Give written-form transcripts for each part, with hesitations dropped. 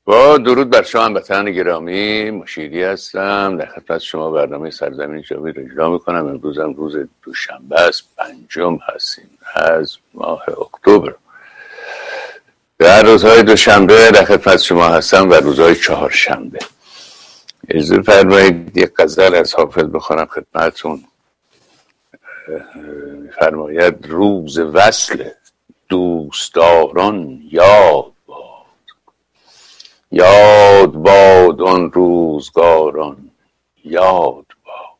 با درود بر شما هموطنان گرامی، مشیری هستم. در خدمت شما برنامه سرزمین جاوید را اجرا میکنم. امروز هم روز دوشنبه است، 5 هستیم از ماه اکتبر. در روزهای دوشنبه در خدمت شما هستم و روزهای چهارشنبه. اجازه فرمایید یک غزل از حافظ بخونم خدمتتون. فرماید روز وصل دوستداران یاد باد، یاد باد آن روزگاران، یاد باد.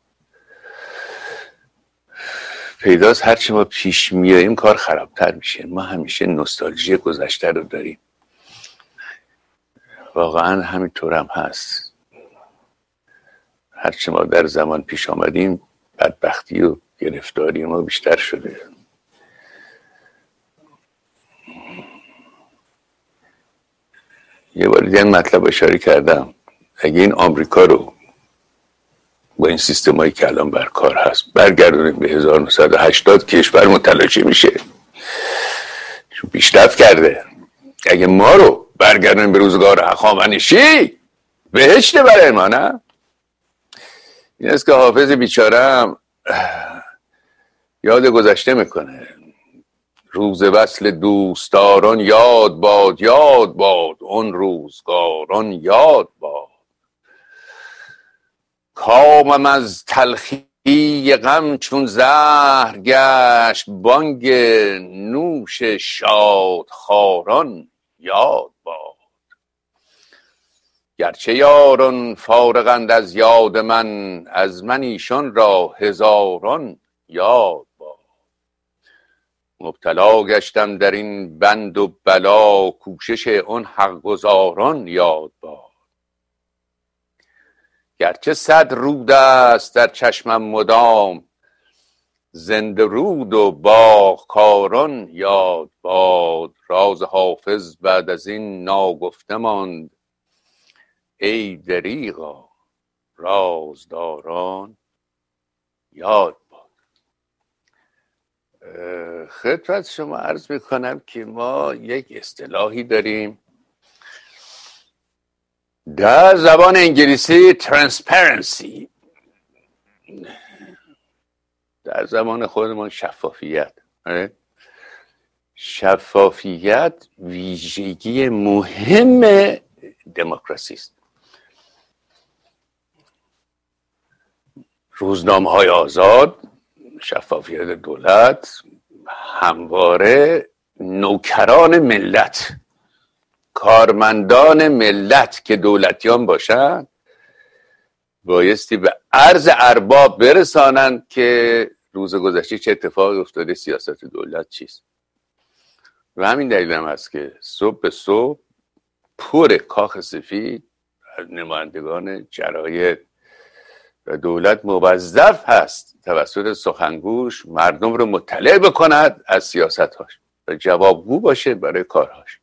پیداست هرچی ما پیش میاییم کار خرابتر میشه. ما همیشه نوستالژی گذشته رو داریم. واقعا همینطور هم هست. هرچی ما در زمان پیش آمدیم بدبختی و گرفتاری ما بیشتر شده. یه بار دیگه مطلب اشاره کردم، اگه این آمریکا رو با این سیستمایی که الان بر کار هست برگردونیم به 1980 کشور متلاشی میشه، چون پیشرفت کرده. اگه ما رو برگردونیم به روزگار هخامنشی بهشته برای ما، نه؟ این است که حافظ بیچارم یاد گذشته میکنه. روز وصل دوستداران یاد باد، یاد باد اون روزگاران، یاد باد. کامم از تلخی غم چون زهر گشت، بانگ نوش شادخواران یاد باد. گرچه یاران فارغند از یاد من، از من ایشان را هزاران یاد باد. مبتلا گشتم در این بند و بلا، کوشش اون حق گزاران یاد باد. گرچه 100 رود است در چشمم مدام، زنده رود و باغکاران یاد باد. راز حافظ بعد از این ناگفته ماند، ای دریغا رازداران یاد باد. خدمت شما عرض میکنم که ما یک اصطلاحی داریم در زبان انگلیسی، ترانسپرنسی، در زبان خودمان شفافیت. شفافیت ویژگی مهم دموکراسی است. روزنامه‌های آزاد، شفافیت دولت، همواره نوکران ملت، کارمندان ملت که دولتیان باشند بایستی به عرض ارباب برسانند که روز گذشته چه اتفاقی افتاده، سیاست دولت چیست. و همین دلیل هم هست که صبح به صبح پر کاخ سفید از نمایندگان جراید و دولت موظف هست توسط سخنگوش مردم رو مطلع بکند از سیاست‌هاش و جوابگو باشه برای کارهاش.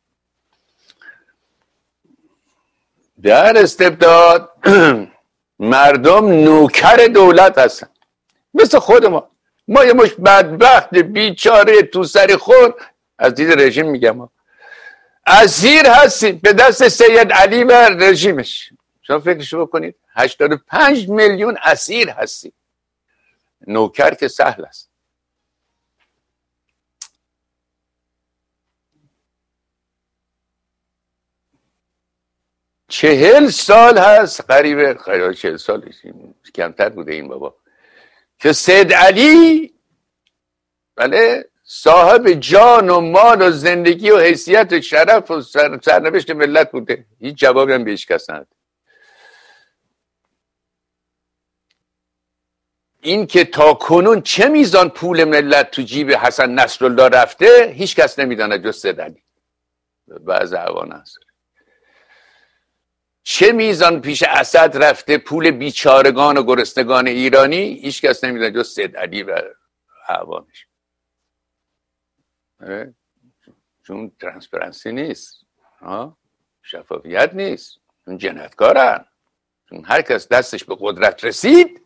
در استبداد مردم نوکر دولت هستن، مثل خود ما یه مش بدبخت بیچاره تو سری خور، از دید رژیم میگم، اسیر هستیم به دست سید علی و رژیمش. شما فکرشو بکنید، 85 میلیون اسیر هستیم. نوکر که سهل است. چهل سال هست، قریبه 40 سال، کمتر بوده این بابا، که سید علی بله صاحب جان و مال و زندگی و حیثیت و شرف و سرنوشت ملت بوده. هیچ جوابی هم بهش کس نداد. این که تا کنون چه میزان پول ملت تو جیب حسن نصرالله رفته هیچ کس نمیدونه جز سید علی. بعض اعوان هست چه میزان پیش اسد رفته پول بیچارگان و گرسنگان ایرانی هیچ کس نمیدونه جز سید علی و اعوانش. چون ترانسپرنسی نیست، شفافیت نیست، چون جنایتکارن، چون هر کس دستش به قدرت رسید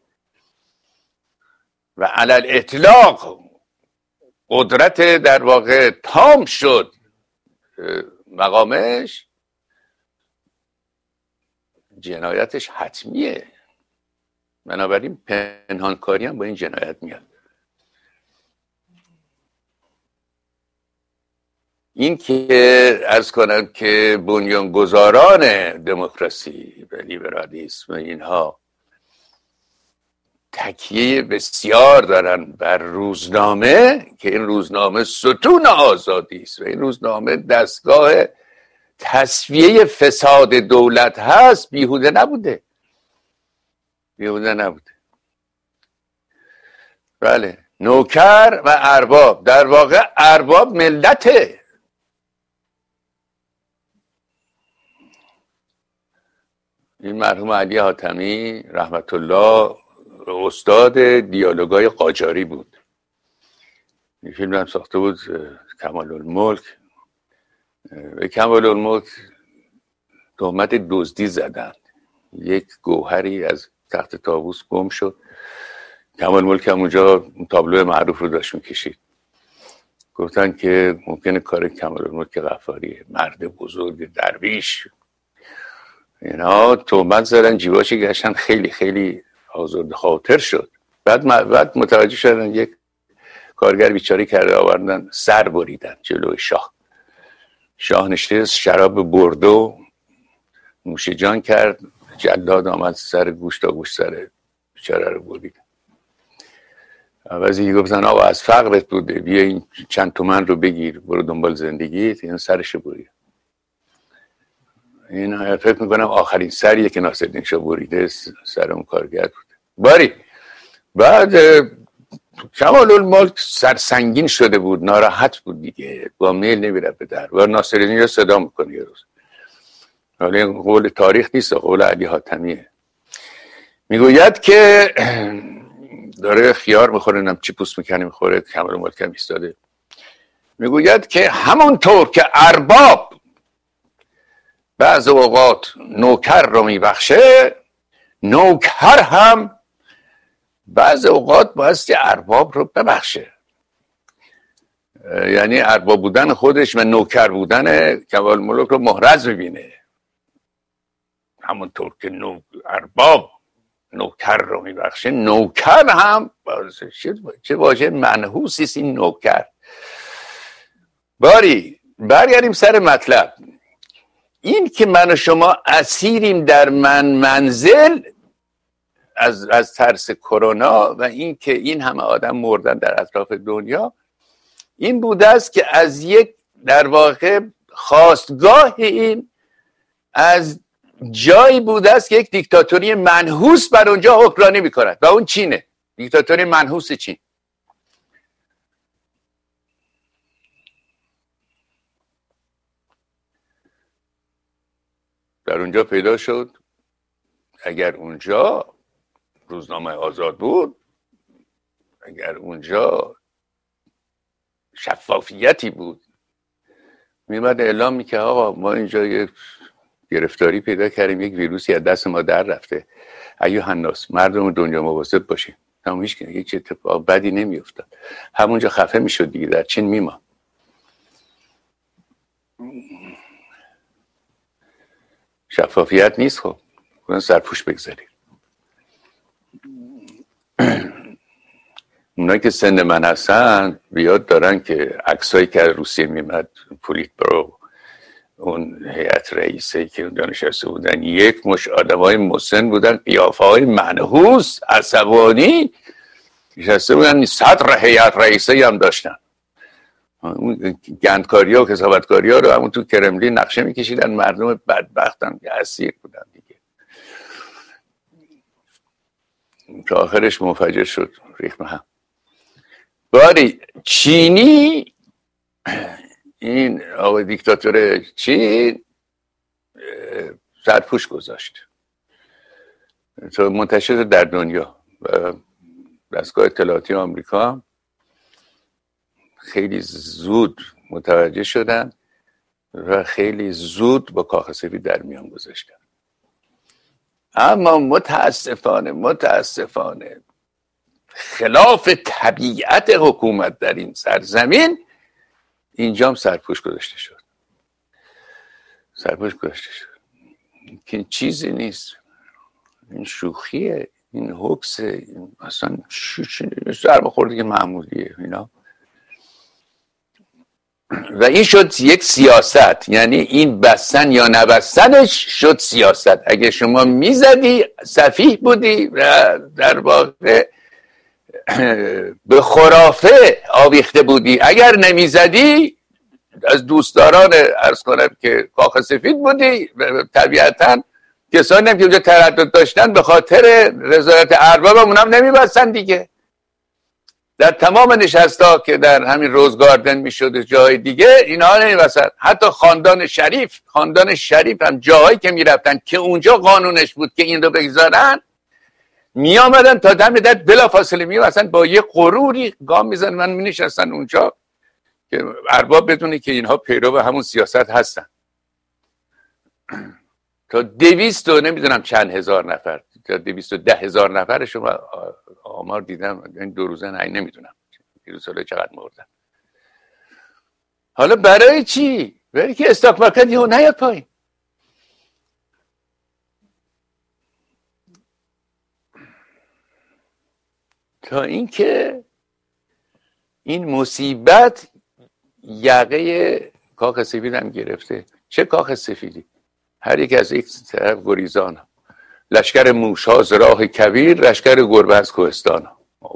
و علل اطلاق قدرت در واقع تام شد مقامش، جنایتش حتمیه، بنابراین پنهانکاری هم با این جنایت میاد. این که عرض کنم که بنیانگذاران دموکراسی و لیبرالیسم و اینها تکیه بسیار دارن بر روزنامه که این روزنامه ستون آزادی است و این روزنامه دستگاه تصفیه فساد دولت هست، بیهوده نبوده. بله، نوکر و ارباب، در واقع ارباب ملته. این مرحوم علی حاتمی رحمت الله استاد دیالوگای قاجاری بود. این فیلم هم ساخته بود کمال الملک. به کمال الملک تهمت دزدی زدن، یک گوهری از تخت طاووس گم شد. کمال الملک هم اونجا تابلو معروف رو داشت میکشید، گفتن که ممکنه کار کمال الملک غفاریه، مرد بزرگ درویش، اینا تهمت زدن، جیباش گشتن، خیلی خیلی آزرده خاطر شد. بعد متوجه شدن یک کارگر بیچاره کرده، آوردن سر بریدن جلوی شاه نشست، شراب بردو نوش جان کرد، جلاد آمد سر گوش تا گوش سر بیچاره رو برید. عوضی گفتن آقا از فقرت بوده، بیا این چند تومن رو بگیر برو دنبال زندگیت، این سرش برید. این فکر میکنم آخرین سریه که ناصرالدین شاه بریده سر اون کارگر بود. باری بعد کمال الملک سرسنگین شده بود، ناراحت بود دیگه، با میل نمیره به در و ناصرالدین رو صدا میکنه یه روز. حالا این قول تاریخ نیست، قول علی حاتمیه. میگوید که داره خیار میخوره، نم چی پوست میکنه میخوره، کمال الملک هم ایستاده. میگوید که همونطور که ارباب بعض اوقات نوکر رو میبخشه، نوکر هم بعض اوقات بایستی ارباب رو ببخشه. یعنی ارباب بودن خودش و نوکر بودن کمال الملک رو محرز ببینه. همونطور که ارباب نوکر رو میبخشه، نوکر هم چه واژه منحوسی است این نوکر. باری برگردیم سر مطلب. این که من و شما اسیریم در منزل از ترس کرونا و این که این همه آدم مردن در اطراف دنیا، این بوده است که از یک در واقع خاستگاه این از جایی بوده است که یک دیکتاتوری منحوس بر اونجا حکمرانی میکند و اون چینه، دیکتاتوری منحوس چین. در اونجا پیدا شد. اگر اونجا روزنامه آزاد بود، اگر اونجا شفافیتی بود، میمد اعلام میکرد آقا ما اینجا یک گرفتاری پیدا کردیم، یک ویروسی از دست ما در رفته، ایها الناس، مردم دنیا مواظب باشیم. تمام هیچ کنه، هیچ اتفاق بدی نمیافتاد. همونجا خفه میشد دیگه، در چین میمان. شفافیت نیست. خب اون سرپوش بگذارید. اونایی که سن من هستن بیاد دارن که عکسایی که روسیه میمد، پولیت برو، اون هیئت رئیسه که اونجا نشسته بودن، یک مش آدمای مسن بودن، قیافه‌های منحوس، عصبانی نشسته بودن، صدر هیئت رئیسه هم داشتن. اون گندکاری ها و کسافتکاری ها رو همون تو کرملین نقشه میکشیدن. مردم بدبخت هم که اسیر بودن دیگه، تا آخرش منفجر شد، ریخت هم. باری چینی، این آقای دیکتاتور چین سرپوش گذاشت تا منتشر در دنیا و دستگاه اطلاعاتی آمریکا خیلی زود متوجه شدن و خیلی زود با کاخ سفید در میان گذاشتن. اما متاسفانه خلاف طبیعت حکومت در این سرزمین اینجا هم سرپوش گذاشته شد. که چیزی نیست، این شوخیه، این هوکسه، اصلا ضربه خورده که معمولیه اینا. و این شد یک سیاست، یعنی این بستن یا نبستنش شد سیاست. اگه شما میزدی سفیه بودی و در واقع به خرافه آویخته بودی، اگر نمیزدی از دوستداران عرض کنم که کاخ سفید بودی. طبیعتا کسانی هم که اونجا تردد داشتن به خاطر رضایت ارباب اونم نمیبستن دیگه. در تمام نشستا که در همین روز گاردن میشد جای دیگه اینها نمیبستن. حتی خاندان شریف هم جاهایی که میرفتن که اونجا قانونش بود که این رو بگذارن، می آمدن تا دم در بلا فاصله می بستن، با یه غروری گام میزن من می نشستن اونجا که ارباب بدونه که اینها پیرو همون سیاست هستن. تا 200 نمیدونم چند هزار نفر، تا 210,000 نفر شما آمار دیدم این 2 روزه نمیدونم این ساله چقدر مردن. حالا برای چی؟ برای که استاک مارکت یهو نیاد پایین. تا اینکه این مصیبت یقه کاخ سفید هم گرفته. چه کاخ سفیدی؟ هر یک از یک طرف گریزان، لشکر موش‌ها ز راه کویر، لشکر گربه از کوهستان.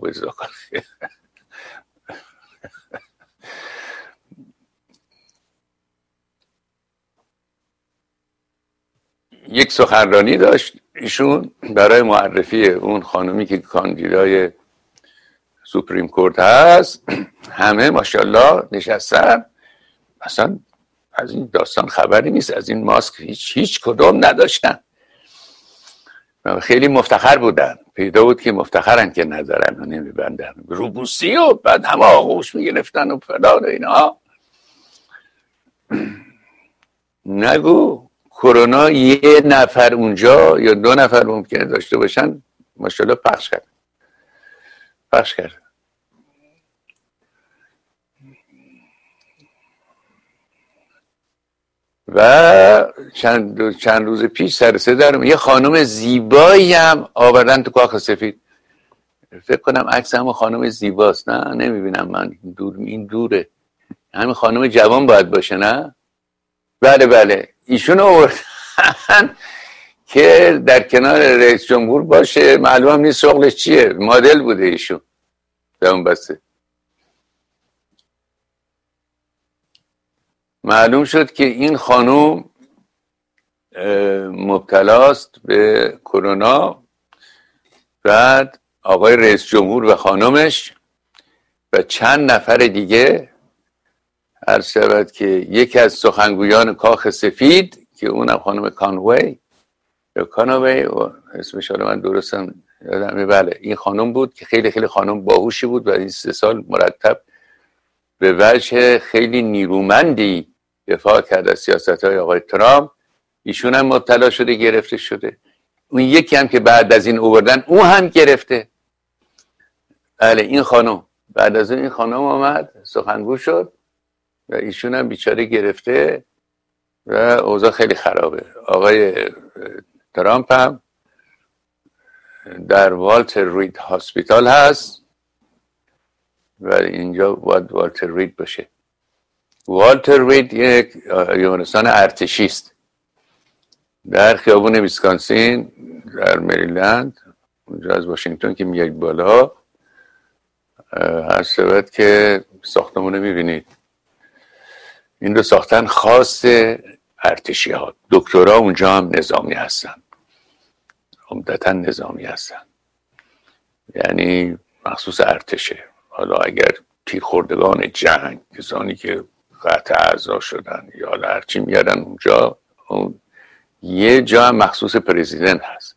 یک سخنرانی داشت ایشون برای معرفی اون خانومی که کاندیدای سوپریم کورت هست. همه ماشاءالله نشستن، اصلا از این داستان خبری نیست، از این ماسک هیچ کدوم نداشتن، خیلی مفتخر بودن. پیدا بود که مفتخرن که ندارن و نمیبندن، روبوسی و بعد همه آغوش میگرفتن و فلان و اینا. نگو کرونا 1 نفر اونجا یا 2 نفر ممکنه داشته باشن، ماشاءالله پخش کرد. و چند روز پیش سر صدا یه خانم زیبایی هم آوردن تو کاخ سفید. فکر کنم عکس همون خانم زیباست. نه نمیبینم من، این دوره. همین خانم جوان باید باشه نه؟ بله ایشون آوردن که در کنار رئیس جمهور باشه. معلوم هم نیست شغلش چیه، مدل بوده ایشون در اون بسته. معلوم شد که این خانوم مبتلاست به کرونا. بعد آقای رئیس جمهور و خانومش و چند نفر دیگه، عرض شود که یکی از سخنگویان کاخ سفید که اونم خانم کانوی اسمش رو من درستم یادمه، بله این خانم بود که خیلی خانم باهوشی بود و این 3 سال مرتب به وجه خیلی نیرومندی دفاع کرد از سیاست‌های آقای ترامپ. ایشون هم مبتلا شده، گرفته شده. اون یکی هم که بعد از این آوردن اون هم گرفته. بله این خانم، بعد از این خانم آمد سخنگو شد و ایشون هم بیچاره گرفته و اوضاع خیلی خرابه. آقای ترامپ هم در والتر رید هاسپیتال هست و اینجا باید والتر رید باشه. والتر رید یک بیمارستان ارتشی است در خیابون ویسکانسین در مریلند، اونجا از واشنگتن که میاد بالا هر شود که ساختمون رو میبینید. این رو ساختن خاص ارتشی ها. دکترها اونجا هم نظامی هستن، عمدتا نظامی هستن، یعنی مخصوص ارتشه. حالا اگر تیرخوردگان جنگ، کسانی که قطع اعضا شدن یا هرچی میادن اونجا، اون یه جا هم مخصوص پرزیدنت هست.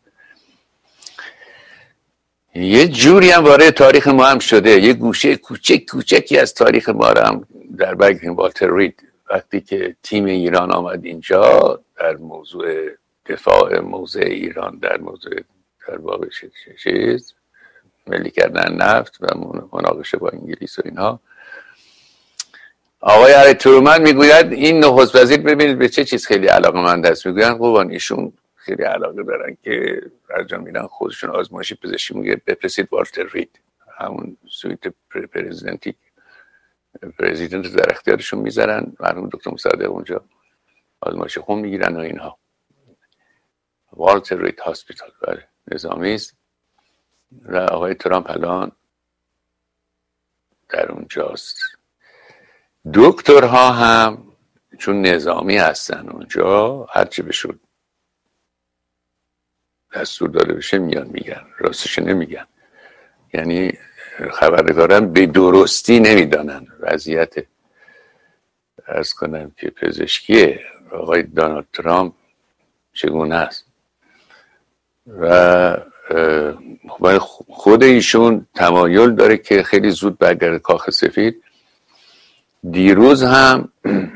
یه جوری هم وارد تاریخ ما هم شده، یه گوشه کوچکی از تاریخ ما هم در بگیم. والتر رید وقتی که تیم ایران آمد اینجا در موضوع دفاع موضع ایران، در موضوع در واقع چیز ملی کردن نفت و مناقشه با انگلیس و اینها، آقای هری ترومن میگوید این نخست وزیر ببینید به چه چیز خیلی علاقه‌مند است. میگویند قربان ایشون خیلی علاقه دارن که هر میرن خودشون آزمایش پزشکی میگه بفرستید والتر رید، همون سویت پرزیدنت در اختیارشون میذارن، مرحوم دکتر مصدق اونجا آزمایش خون میگیرن و اینها. والتر رید هاسپیتال بله نظامی است و آقای ترامپ الان در اونجاست. دکترها هم چون نظامی هستن اونجا هرچی بشود دستور داده بشه میان میگن، راستش نمیگن. یعنی خبرنگاران به درستی نمیدانن وضعیت عرض کنم که پزشکی آقای دونالد ترامپ چگونه است و خود ایشون تمایل داره که خیلی زود برگرده کاخ سفید. دیروز هم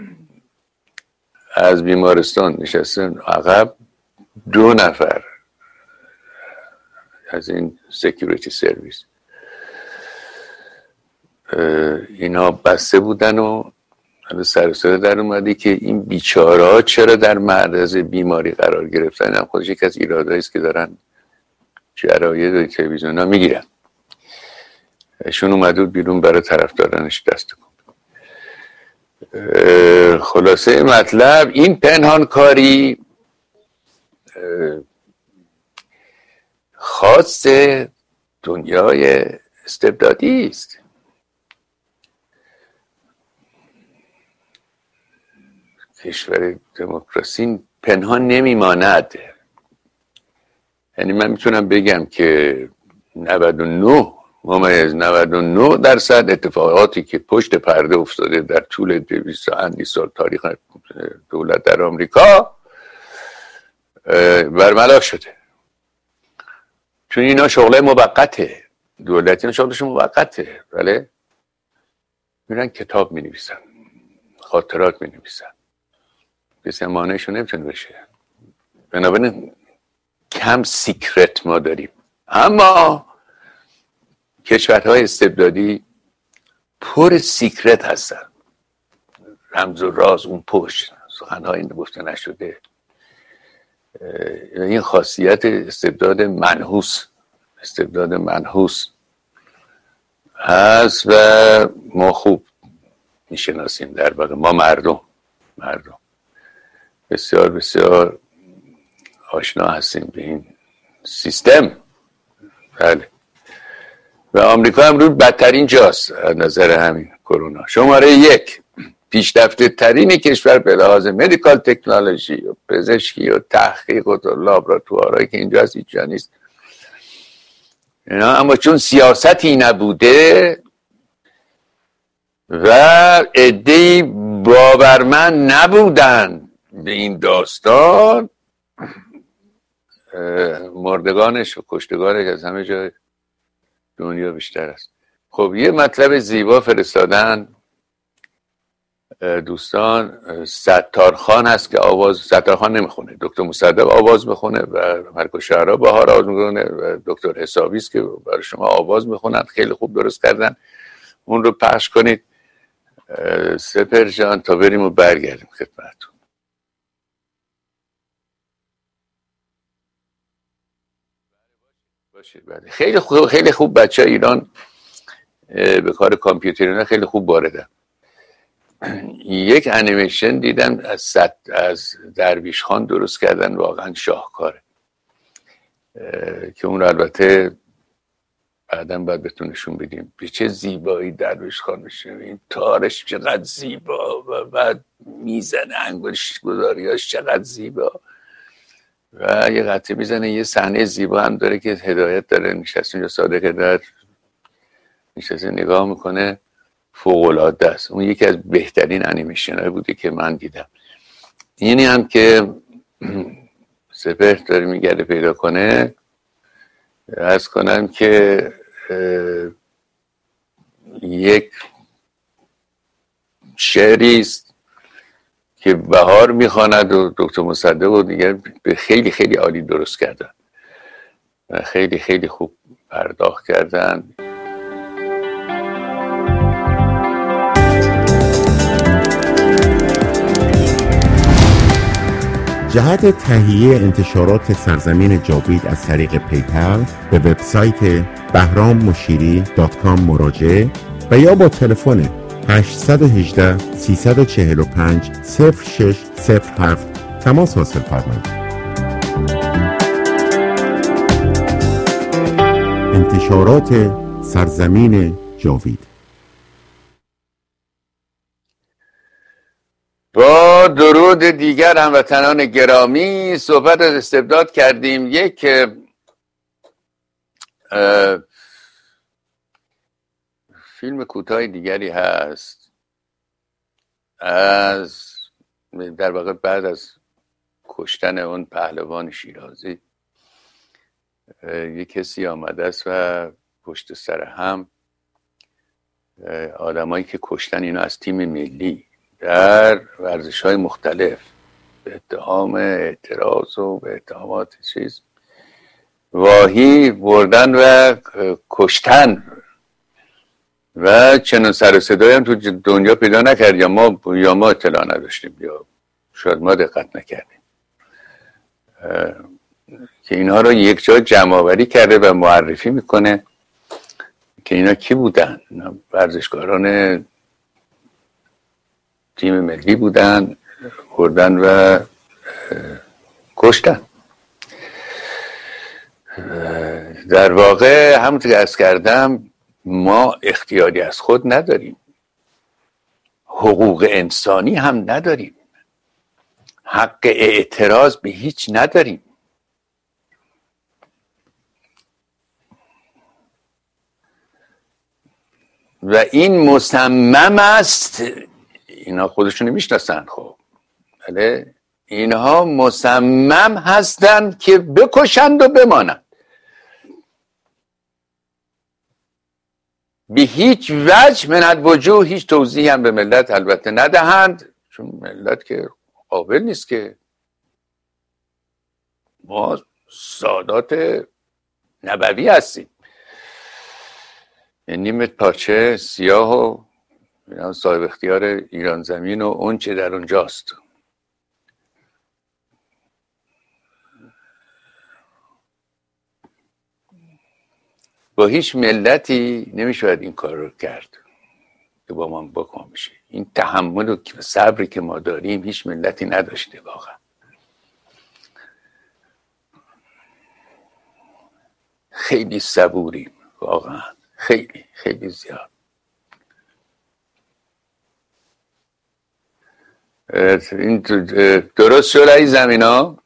از بیمارستان نشستن عقب 2 نفر از این سکیوریتی سرویس اینا بسته بودن و سر صدا در اومده که این بیچاره‌ها چرا در معرض بیماری قرار گرفتن. هم خودش یک از ایرادایی است که دارن جراید و تلویزیون‌ها میگیرن. ایشون اومده بیرون برای طرفدارانش دست کن. خلاصه مطلب این پنهان کاری خاص دنیای استبدادی است. کشور دموکراسی پنهان نمیماند. یعنی من میتونم بگم که 99.99% اتفاقاتی که پشت پرده افتاده در طول 200 سال تاریخ دولت در آمریکا برملا شده، چون اینا شغله موقته، دولتی شغلش موقته. بله میرن کتاب می نویسن، خاطرات می نویسن، کسی هم مانعشون نمیتونه بشه. بنابراین کم سیکرت ما داریم، اما کشورهای استبدادی پر سیکرت هستن، رمز و راز اون پشت سخنهای این گفته نشده. این خاصیت استبداد منحوس هست و ما خوب میشناسیم. در واقع ما مردم بسیار بسیار آشنا هستیم به این سیستم. بله و آمریکا امروز بدترین جاست از نظر همین کرونا. شماره 1 پیشرفته ترین کشور به لحاظ مدیکال تکنولوژی و پزشکی و تحقیق و لابراتوارهایی که اینجا هست هیچ جا نیست. اما چون سیاستی نبوده و عده‌ای باورمند نبودن به این داستان، مردگانش و کشتگانش از همه جای دنیا بیشتر است. خب یه مطلب زیبا فرستادن دوستان. ستارخان هست که ستارخان نمیخونه، دکتر مصدق آواز میخونه و ملک شعرا بهار آواز میخونه و دکتر حسابی است که برای شما آواز میخونن. خیلی خوب درست کردن. اون رو پخش کنید سپر جان تا بریم و برگردیم خدمتتون. باشه. خیلی خوب بچه ایران به کار کامپیوتری خیلی خوب واردن. یک انیمیشن دیدم از درویش خان درست کردن، واقعا شاهکاره که اون رو البته بعداً باید بهتون نشون بدیم به چه زیبایی درویش خان میشه. این تارش چقدر زیبا و بعد میزنه انگشت گذاریاش چقدر زیبا و یه قطعه میزنه. یه صحنه زیبا هم داره که هدایت داره نشسته اونجا، صادق هدایت نشسته نگاه میکنه، فوق‌العاده است. اون یکی از بهترین انیمیشن‌های بوده که من دیدم. اینی هم که سپهر داره میگرده پیدا کنه، عرض کنم که یک شعری است که بهار میخواند و دکتر مصدق و دیگر به خیلی خیلی عالی درست کردن و خیلی خیلی خوب پرداخت کردن. جهت تهیه انتشارات سرزمین جاوید از طریق پیپل به وبسایت bahrambashiri.com مراجعه و یا با تلفن 818 345 0607 تماس حاصل فرمایید. انتشارات سرزمین جاوید. با درود دیگر هموطنان گرامی، صحبت از استبداد کردیم. یک فیلم کوتاه دیگری هست از در واقع بعد از کشتن اون پهلوان شیرازی یک کسی آمده است و پشت سر هم آدمایی که کشتن اینو از تیم ملی در ورزش‌های مختلف به اتهام اعتراض و به اتهامات چیز واهی بردن و کشتن و چنان سر و صدایی هم تو دنیا پیدا نکرد، یا ما اطلاع نداشتیم یا شاید ما دقت نکردیم که اینها رو یک جا جمع‌آوری کرده و معرفی میکنه که اینا کی بودن. ورزشکاران تیم ملی بودن، بردن و کشتن. در واقع همونطور که عرض کردم ما اختیاری از خود نداریم، حقوق انسانی هم نداریم، حق اعتراض به هیچ نداریم. و این مصمم است، اینا خودشون میشناسن، خب بله، اینها مصمم هستند که بکشند و بمانند، به هیچ وجه من الوجوه هیچ توضیحی هم به ملت البته ندهند، چون ملت که قابل نیست که ما سادات نبوی هستیم، نیمت پارچه سیاه و صاحب اختیار ایران زمین و اون چه در اونجاست. با هیچ ملتی نمیشود این کار رو کرد که با ما بکن بشه. این تحمل و صبری که ما داریم هیچ ملتی نداشته واقعا. خیلی صبوریم واقعا، خیلی خیلی زیاد. این درست شد این زمینا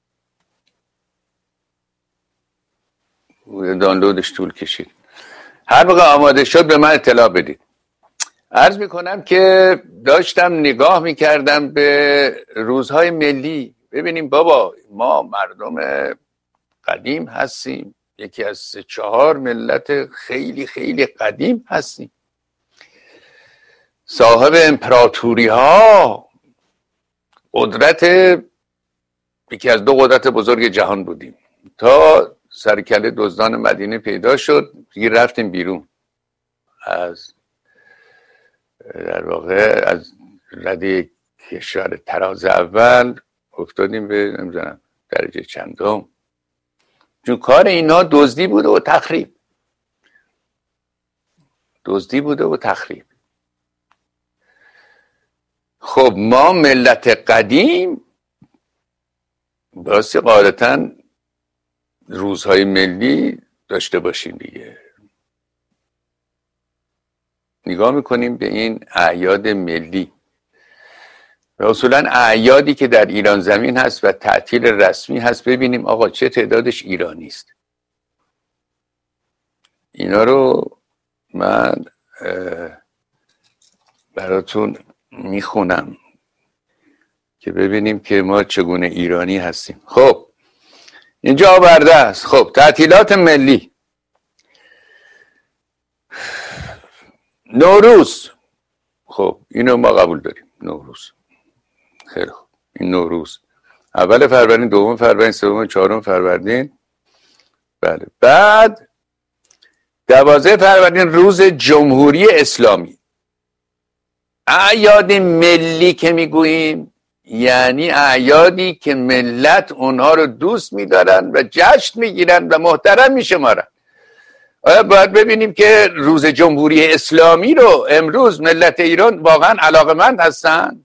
دانلودش طول کشید. هر موقع آماده شد به من اطلاع بدید. عرض میکنم که داشتم نگاه میکردم به روزهای ملی، ببینیم بابا ما مردم قدیم هستیم، یکی از 4 ملت خیلی خیلی قدیم هستیم، صاحب امپراتوری ها، قدرت، یکی از 2 قدرت بزرگ جهان بودیم تا سرکله دزدان مدینه پیدا شد، دیگه رفتیم بیرون از در واقع از رده کشور تراز اول، افتادیم به نمیدونم درجه چندم، چون کار اینا دزدی بوده و تخریب، دزدی بوده و تخریب. خب ما ملت قدیم باستی قاعدتاً روزهای ملی داشته باشیم دیگه. نگاه میکنیم به این اعیاد ملی و اصولا اعیادی که در ایران زمین هست و تعطیل رسمی هست، ببینیم آقا چه تعدادش ایرانی است. اینا رو من براتون میخونم که ببینیم که ما چگونه ایرانی هستیم. خب اینجا آورده است. خب تعطیلات ملی: نوروز، خب اینو ما قبول داریم، نوروز خیلی خوب، این نوروز اول فروردین، دوم فروردین، سوم، چهارم فروردین، بله. بعد 12 فروردین روز جمهوری اسلامی. اعیاد ملی که میگوییم یعنی اعیادی که ملت اونها رو دوست می‌دارن و جشن میگیرن و محترم میشمارن. آیا باید ببینیم که روز جمهوری اسلامی رو امروز ملت ایران واقعا علاقمند هستن؟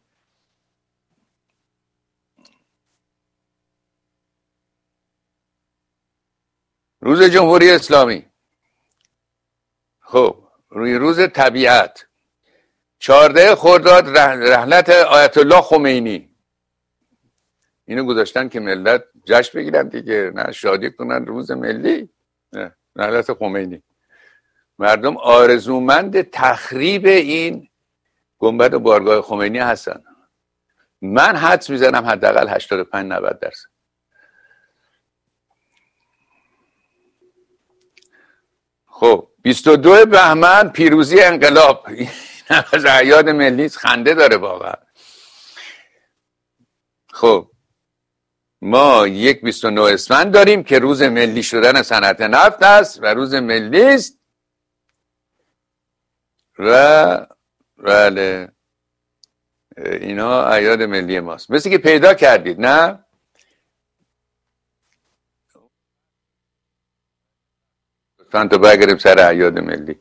روز جمهوری اسلامی، خب روز طبیعت، 14 خرداد رحلت آیت الله خمینی، اینو گذاشتن که ملت جشن بگیرن دیگه، نه شادی کنن روز ملی، نه رحلت خمینی. مردم آرزومند تخریب این گنبد و بارگاه خمینی هستن. من حدس میزنم حداقل 85-90%. خب 22 بهمن پیروزی انقلاب، این از اعیاد ملی خنده داره واقعا. خب ما یک 29 اسفند داریم که روز ملی شدن صنعت نفت است و روز ملی است و بله اینا اعیاد ملی ماست. مثل که پیدا کردید نه؟ لطفاً تو بگیریم سر اعیاد ملی.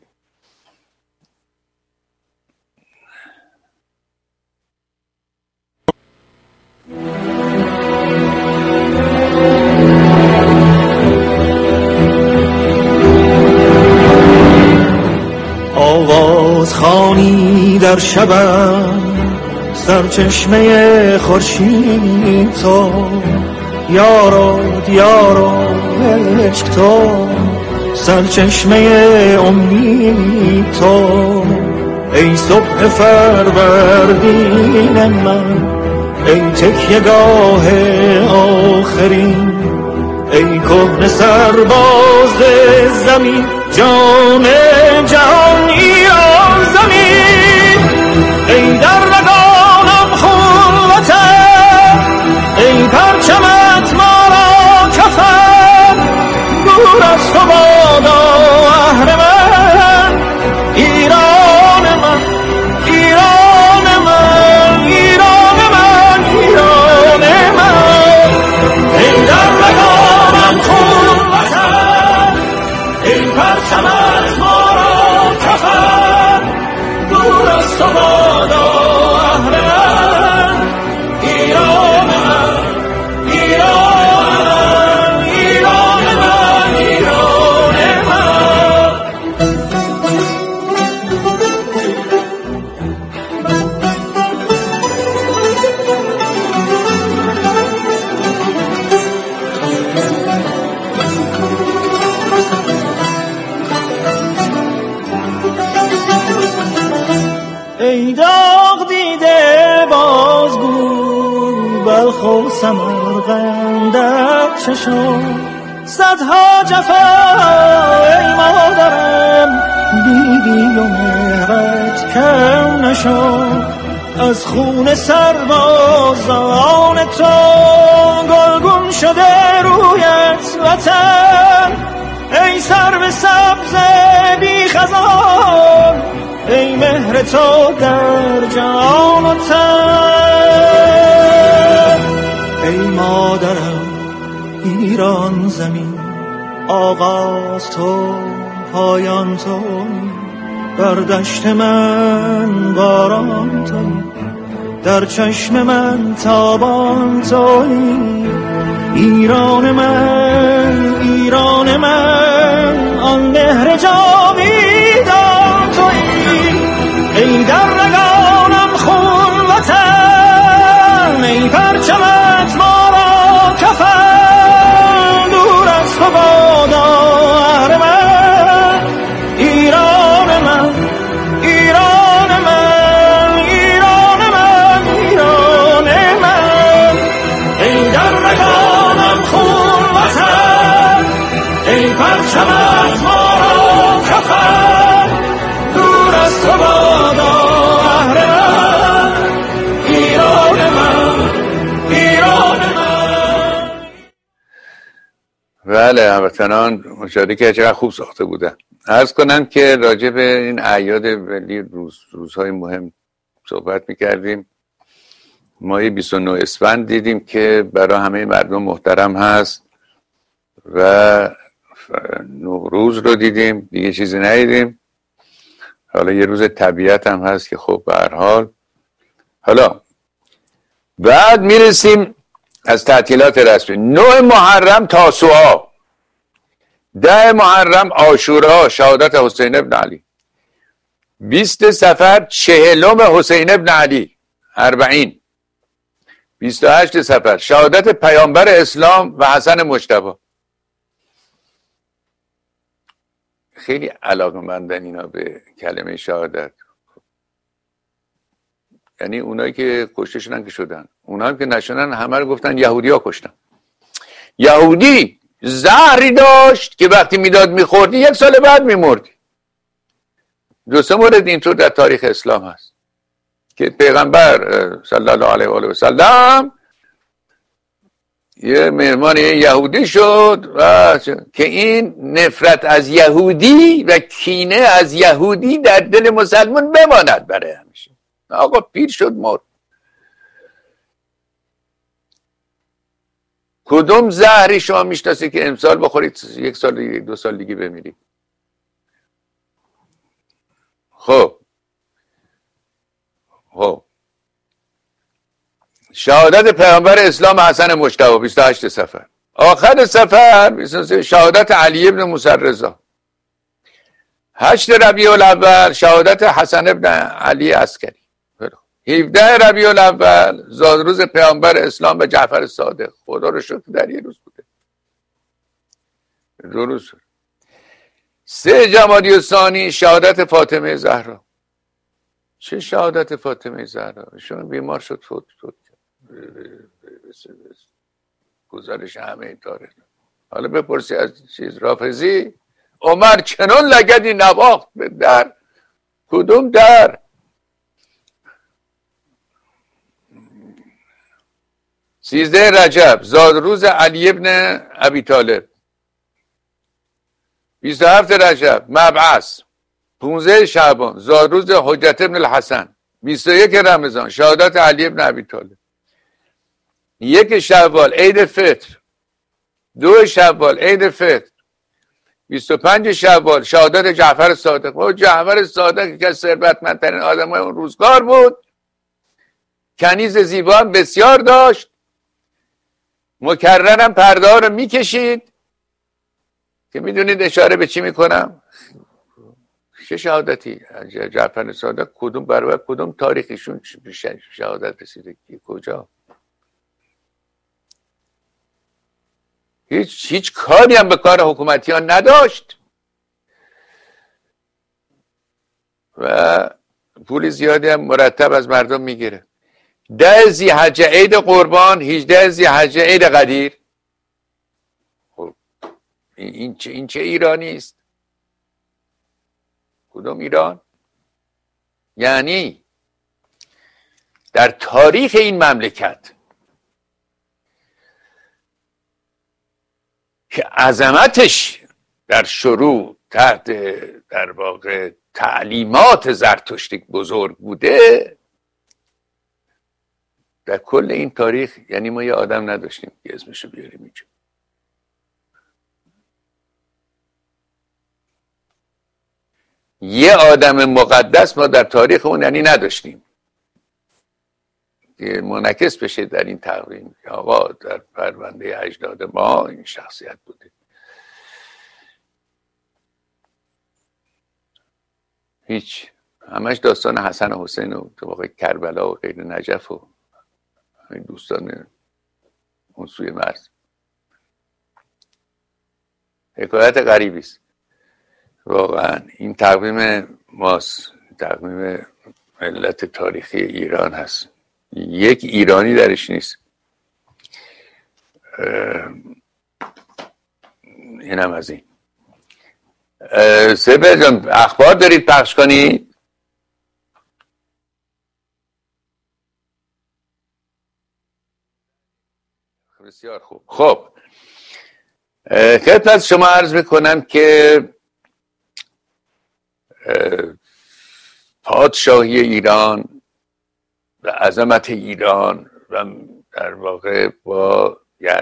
آواز خوانی در شبم سرچشمه خورشید تو، یارو عشق تو، سرچشمه امید تو، ای صبح فروردین من، ای تکیه‌گاه آخرین، ای کهنه سرباز زمین، جان جهان ایران زمین، ای در رگانم خون وطن، ای پرچمت ما را کفن، دور از تو بادا اهل من، ایران من، ایران من، ایران من، ایران من، ای در رگانم خون وطن، ای پرچمت ما را کفن، دور از تو بادا اهل من، ایران من، ایران من، ایران من، ایران من. ای داغ دیده بازگو بلخ و سمرقندت چشم، صدها جفا ای مادرم دیدی و مهرت کم نشد، از خون سربازان تو گلگون شده رویت وطن، ای سرو سبز بی خزان، ای مهر تو در جان و تن، ای مادرم ایران زمین، آغاز تو پایان تو، بر دشت من باران تو، در چشم من تابان تو، ایران من، ایران من، آن مهر جاویدان تویی، ای در رگانم خون وطن، ای پرچمت ما را کفن، دور از تو بادا اهل من، ایران من، ایران من، ایران من، ایران من، ای در رگانم خون وطن، ای پرچمت ما را کفن، دور از تو بادا اهل من، ایران من، ایران من. بله هموطنان مشاهده که چقدر خوب ساخته بودن. عرض کنم که راجع به این اعیاد ملی روزهای مهم صحبت میکردیم. ماه 29 اسفند دیدیم که برای همه مردم محترم هست و نوروز رو دیدیم، دیگه چیزی ندیدیم. حالا یه روز طبیعت هم هست که خب به هر حال. حالا بعد میرسیم از تعطیلات رسمی. 9 محرم تاسوعا، 10 محرم عاشورا شهادت حسین ابن علی، 20 صفر 40 حسین ابن علی 40، 28 صفر شهادت پیامبر اسلام و حسن مجتبی. خیلی علاقه‌مندن اینا به کلمه شهادت، یعنی اونایی که کشته شدن که شدن، اونایی که نشدن همه رو گفتن یهودی ها کشتن. یهودی زهری داشت که وقتی میداد میخوردی 1 سال بعد میمردی. 2-3 مورد اینطور در تاریخ اسلام هست که پیغمبر صلی الله علیه و آله و سلم یه مهمان یهودی شد و که این نفرت از یهودی و کینه از یهودی در دل مسلمان بماند برای همیشه. آقا پیر شد مرد. کدوم زهری شما میشناسی که امسال بخورید 1 سال دیگه 2 سال دیگه بمیرید؟ خب شهادت پیامبر اسلام حسن مجتبی 28 صفر، آخر صفر شهادت علی ابن موسی رضا، 8 ربیع الاول شهادت حسن ابن علی عسکری، 17 ربیع الاول زادروز پیامبر اسلام و جعفر صادق. خدا رو شکر در یه روز بوده، 2 روز. 3 جمادی الثانی شهادت فاطمه زهرا. چه شهادت فاطمه زهرا؟ شما بیمار شد فوت گزارش همه این تاریخ. حالا بپرسی از چیز رافضی، عمر چنان لگدی نواخت به در. کدوم در؟ 13 رجب زادروز علی ابن ابی طالب، 27 رجب مبعث، 15 شعبان زادروز حجت ابن الحسن، 21 رمضان شهادت علی ابن ابی طالب، 1 شوال عید فطر، 2 شوال عید فطر، 25 شوال شهادت جعفر صادق. و جعفر صادق که از ثروتمندترین آدمای اون روزگار بود، کنیز زیبا بسیار داشت، مکررم پرده ها رو میکشید که میدونید اشاره به چی میکنم. چه شهادتی جعفر صادق؟ کدوم برای کدوم تاریخشون شهادت رسیده؟ کجا؟ هیچ کاری هم به کار حکومتی ها نداشت و پول زیادی هم مرتب از مردم میگیره. 10 ذی‌حجه عید قربان، 18 ذی‌حجه عید قدیر. خب این چه ایرانی است؟ کدوم ایران؟ یعنی در تاریخ این مملکت که عظمتش در شروع تحت در واقع تعلیمات زرتشتی بزرگ بوده، در کل این تاریخ یعنی ما یه آدم نداشتیم که اسمشو بیاریم اینجا. یه آدم مقدس ما در تاریخ اون یعنی نداشتیم که منعکس بشه در این تقویم. آقا در پرونده اجداد ما این شخصیت بوده. هیچ، همش داستان حسن و حسین و واقع کربلا و غیر نجف و این دوستان اون سوی مرز. حکایت غریبی است واقعا. این تقویم ماست، تقویم ملت تاریخی ایران هست، یک ایرانی درش نیست. اینم از این. سپهر جان اخبار دارید پخش کنید؟ بسیار خوب. خب خدمت شما عرض میکنم که پادشاهی ایران و عظمت ایران و در واقع با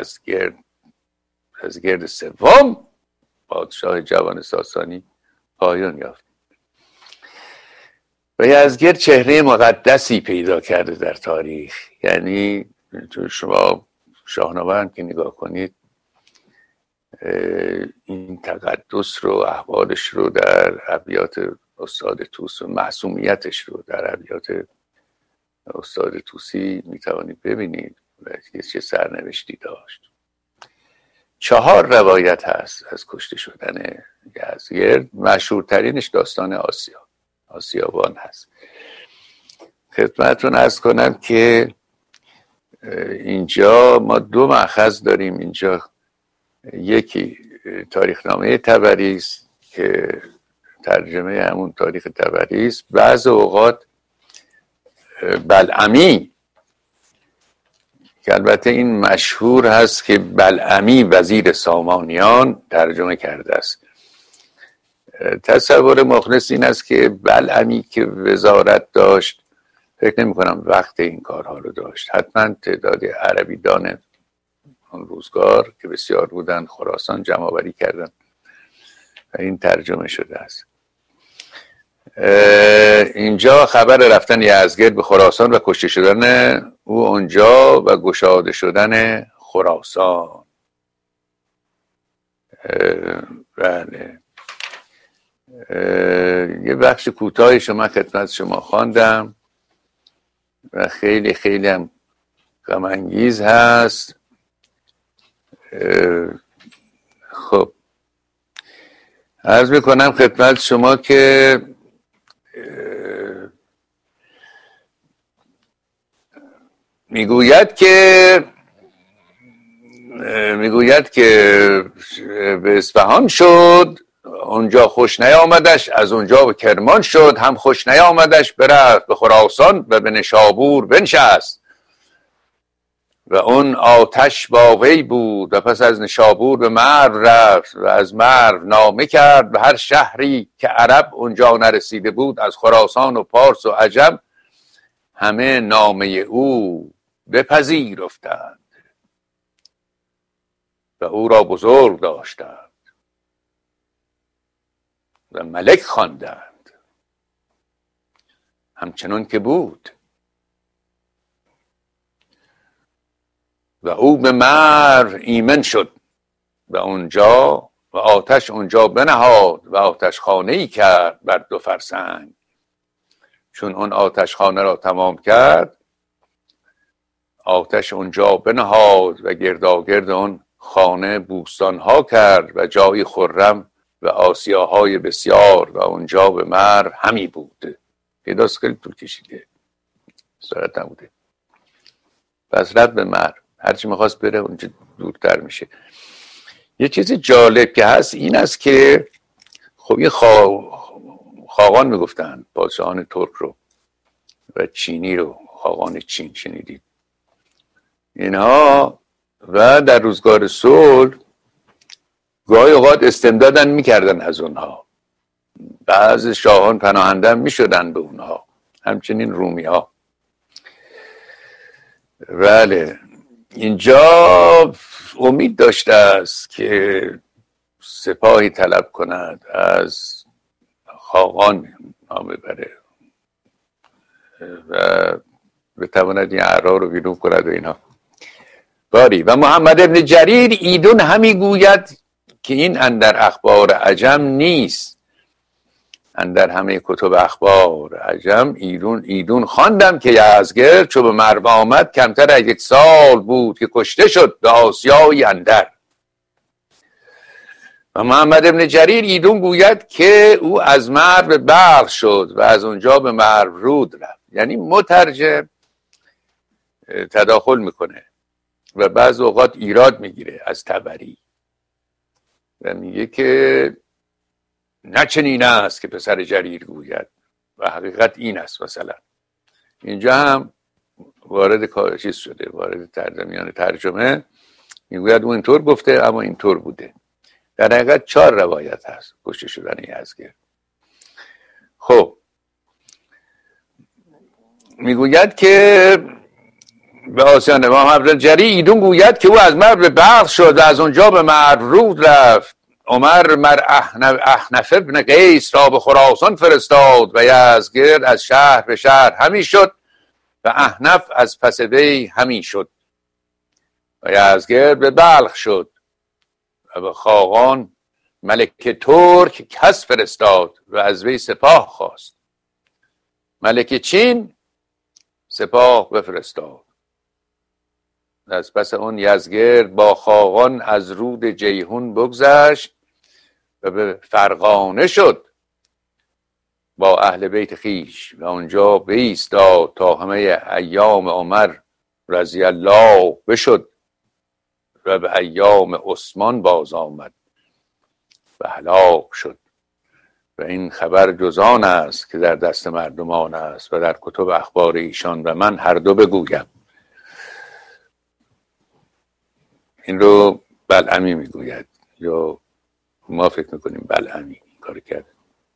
یزدگرد سوم پادشاه جوان ساسانی پایان یافت و یزدگرد چهره مقدسی پیدا کرده در تاریخ. یعنی تو شما شاهنامه هم که نگاه کنید این تقدس رو، احوالش رو در ابیات استاد طوسی و معصومیتش رو در ابیات استاد طوسی میتوانید ببینید که چه سرنوشتی داشت. 4 روایت هست از کشته شدن یزدگرد. مشهورترینش داستان آسیابان هست. خدمتتون عرض کنم که اینجا ما 2 مأخذ داریم. اینجا یکی تاریخنامه طبری است که ترجمه همون تاریخ طبری است. بعض اوقات بلعمی که البته این مشهور هست که بلعمی وزیر سامانیان ترجمه کرده است. تصور مخلص این است که بلعمی که وزارت داشت فکر نمی کنم وقت این کارها رو داشت. حتما تعداد عربیدان اون روزگار که بسیار بودن خراسان جمع آوری کردن و این ترجمه شده است. اینجا خبر رفتن یزدگرد به خراسان و کشته شدن او اونجا و گشاده شدن خراسان. بله، یه بخش کوتاهی شما خدمت شما خواندم و خیلی خیلی هم غم انگیز هست. خب عرض میکنم خدمت شما که میگوید که به اصفهان شد، اونجا خوش نیامدش، از اونجا به کرمان شد، هم خوش نیامدش، برفت به خراسان و به نشابور بنشست و اون آتش با وی بود و پس از نشابور به مرو رفت و از مرو نامه کرد به هر شهری که عرب اونجا نرسیده بود از خراسان و پارس و عجم همه نامه او بپذیرفتند و او را بزرگ داشتند و ملک خواندند همچنان که بود و او به مرو ایمن شد و اونجا و آتش اونجا بنهاد و آتش خانه‌ای کرد بر 2 فرسنگ. چون اون آتش خانه را تمام کرد آتش اونجا بنهاد و گرداگرد اون خانه بوستانها کرد و جای خرم و آسیاهای بسیار و اونجا به مرو همی بود. یه داست خیلی طول کشیده، سرعت نبوده. پس رد به مرو، هرچی میخواست بره اونجا دورتر میشه. یه چیز جالب که هست این است که خب یه خاقان میگفتن پادشاهان ترک رو و چینی رو، خاقان چین شنیدید اینها، و در روزگار صلح گاهی اوقات استمدادن میکردن از اونها. بعض شاهان پناهنده میشدن به اونها، همچنین رومی ها. بله، اینجا امید داشته است که سپاهی طلب کند از خاقان نامه بره و بتواند این اعرا رو بیرون کند و اینها. باری و محمد ابن جریر ایدون همی گوید که این اندر اخبار عجم نیست. اندر همه کتب اخبار عجم ایدون خواندم که یزدگرد چو به مرو آمد کمتر از 1 سال بود که کشته شد به آسیای اندر. و محمد ابن جریر ایدون گوید که او از مرو به بلخ شد و از اونجا به مرو رود رفت. یعنی مترجم تداخل میکنه و بعض اوقات ایراد میگیره از طبری و میگه که نه چنین است که پسر جریر گوید و حقیقت این است. مثلا اینجا هم وارد چیز شده، وارد ترجمیان ترجمه میگوید اون اینطور گفته اما اینطور بوده. در حقیقت 4 روایت هست کشته شدن یزدگرد. خب میگوید که به آسیان امام عبدالجری ایدون گوید که او از مرو به بلخ شد و از اونجا به مرود رفت. عمر مر احنف ابن قیس را به خراسان فرستاد و یزدگرد از شهر به شهر همی شد و احنف از پس وی همی شد و یزدگرد به بلخ شد و به خاقان ملک ترک کس فرستاد و از وی سپاه خواست. ملک چین سپاه بفرستاد. از پس اون یزدگرد با خاقان از رود جیهون بگذشت و به فرغانه شد با اهل بیت خویش و اونجا بایستاد تا همه ایام عمر رضی الله بشد و به ایام عثمان باز آمد و هلاک شد. و این خبر جزان است که در دست مردمان است و در کتب اخبار ایشان و من هر دو بگویم. این رو بلعمی میگوید یا ما فکر میکنیم بلعمی این کار کرد.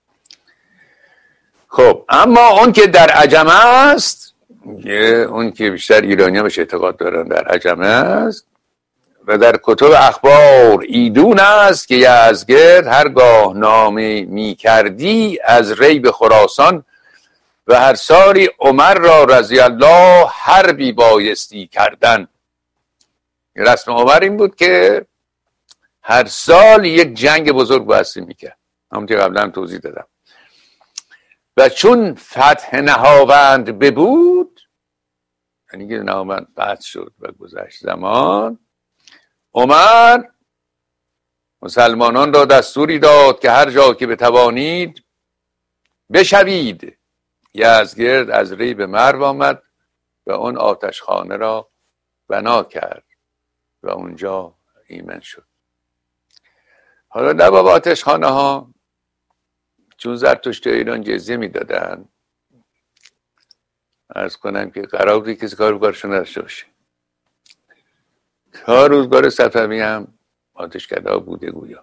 خب اما اون که در عجم است، اون که بیشتر ایرانی ها بهش اعتقاد دارن در عجم است و در کتب اخبار ایدون است که یزدگرد هرگاه نامه می کردی از ری به خراسان و هر سالی عمر را رضی الله حربی بایستی کردن. رسم عمر این بود که هر سال یک جنگ بزرگ بایستی میکرد، همونطور قبلا توضیح دادم. و چون فتح نهاوند ببود، یعنی که نهاوند فتح شد و گذشت زمان، عمر مسلمانان را دستوری داد که هر جا که بتوانید بشوید. یزدگرد از ری به مرو آمد و اون آتشخانه را بنا کرد و اونجا ایمن شد. حالا در باب آتشخانه ها، چون زرتشتی ایران جزیه میدادن، عرض کنم که قرار بود کسی کارشون نداشته باشه. تا روزگار صفوی هم آتشکده ها بوده گویا.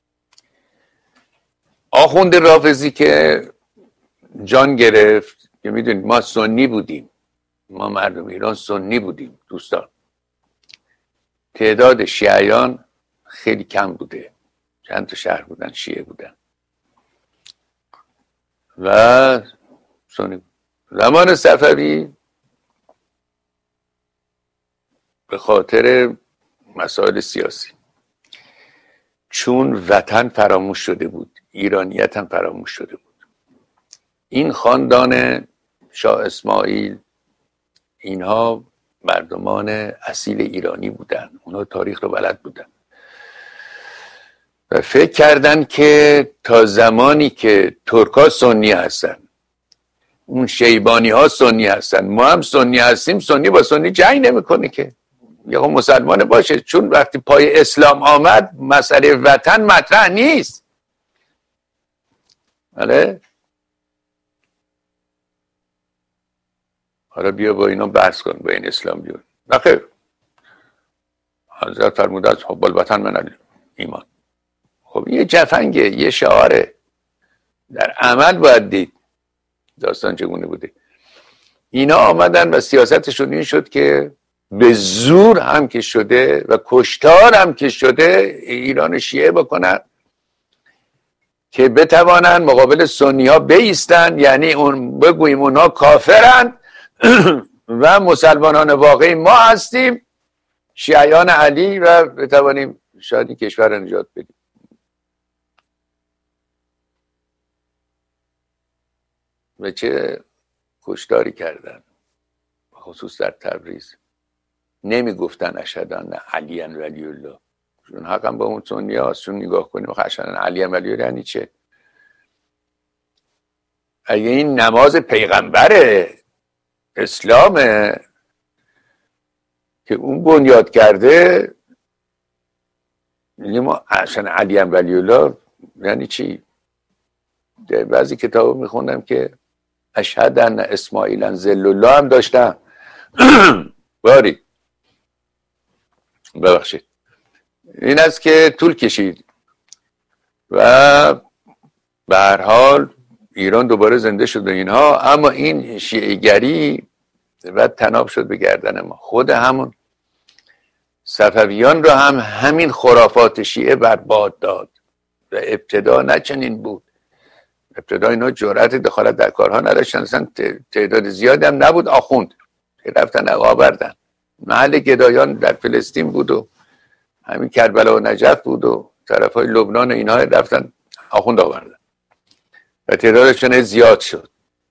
آخوند رافضی که جان گرفت، که میدونید ما سنی بودیم، ما مردم ایران سنی بودیم دوستان، تعداد شیعیان خیلی کم بوده، چند تا شهر بودن شیعه بودن و سنی. زمان صفوی به خاطر مسائل سیاسی، چون وطن فراموش شده بود، ایرانیت هم فراموش شده بود، این خاندان شاه اسماعیل اینها مردمان اصیل ایرانی بودن، اونها تاریخ رو بلد بودن و فکر کردن که تا زمانی که ترکا سنی هستن، اون شیبانی ها سنی هستن، ما هم سنی هستیم، سنی با سنی جنگ نمیکنه که یا مسلمان باشه. چون وقتی پای اسلام آمد مسئله وطن مطرح نیست. بله، حالا بیا با اینا بحث کن، با این اسلام بیون. نخیر، حضرت فرموده از حب الوطن من ایمان. خب یه جفنگه، یه شعاره، در عمل باید دید داستان چگونه بوده. اینا آمدن و سیاستشون این شد که به زور هم که شده و کشتار هم که شده ایران شیعه بکنن که بتوانن مقابل سنی ها بایستن، یعنی اون بگوییم اونها کافرن و مسلمانان واقعی ما هستیم، شیعیان علی، و بتوانیم شاید این کشور رو نجات بدیم. و چه کشتاری کردن، خصوص در تبریز. نمی گفتن اشهد ان علی ولی الله، چون حقا با اون سنی هاست. چون نگاه کنیم اشهد ان علی ولی الله یعنی چه؟ اگه این نماز پیغمبر اسلامه که اون بنیاد کرده، یعنی ما اشهد علی ولی الله یعنی چی؟ در بعضی کتابو میخوندم که اشهد ان اسماعیل ذل الله هم داشتن. باری ببخشید، این است که طول کشید و به هر حال ایران دوباره زنده شد و اینها. اما این شیعه‌گری و طناب شد به گردن ما. خود همون صفویان رو هم همین خرافات شیعه برباد داد و ابتدا نه چنین بود. ابتدا اینا جرأت دخالت در کارها نداشتن، اصلا تعداد زیادی هم نبود آخوند که رفتن آوردن. محل گدایان در فلسطین بود و همین کربلا و نجف بود و طرفای لبنان و اینها، رفتن آخوند آوردن و تعدادشون زیاد شد.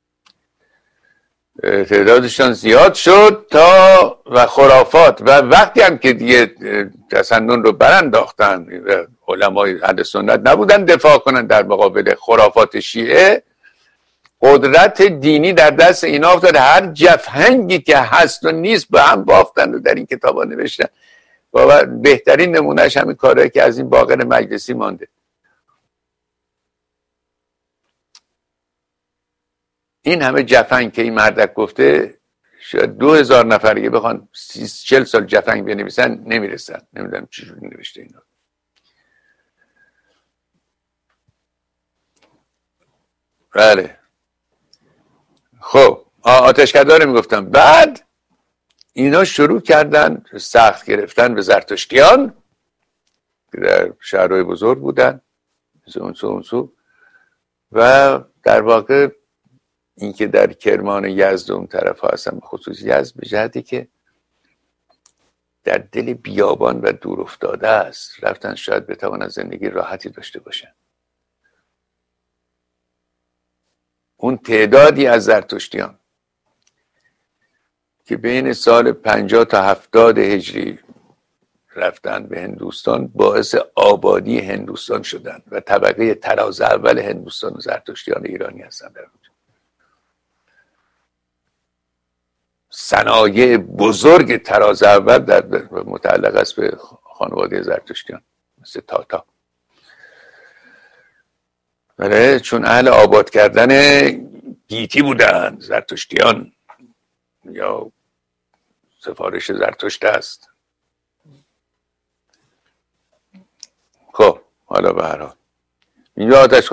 تا و خرافات و وقتی هم که دیگه تسنن رو برانداختن و علمای اهل سنت نبودن دفاع کنن در مقابل خرافات شیعه، قدرت دینی در دست اینا افتاد. هر جفهنگی که هست و نیست به هم بافتن و در این کتابا نوشتن. و بهترین نمونهش همین کارهایی که از این باقر مجلسی مانده. این همه جفنگ که این مردک گفته، شاید 2000 نفر بخوان 40 سال جفنگ بنویسن نمیرسن. نمیدونم چجوری نوشته اینا. بله خب آتشکده رو میگفتم. بعد اینا شروع کردن سخت گرفتن به زرتشتیان که در شهرهای بزرگ بودن مثل اونسو و در واقع این که در کرمان یزد اون طرف ها هستن، خصوص یزد، به جهتی که در دل بیابان و دور افتاده است، رفتن شاید بتوانن زندگی راحتی داشته باشن. اون تعدادی از زرتشتیان که بین سال 50 تا 70 هجری رفتن به هندوستان، باعث آبادی هندوستان شدن و طبقه تراز اول هندوستان و زرتشتیان ایرانی هستن. در صنایع بزرگ تراز اول در متعلق است به خانواده زرتشتیان مثل تاتا. بله، چون اهل آباد کردن گیتی بودن زرتشتیان، یا سفارش زرتشت است. خب حالا به هر حال اینجا آتش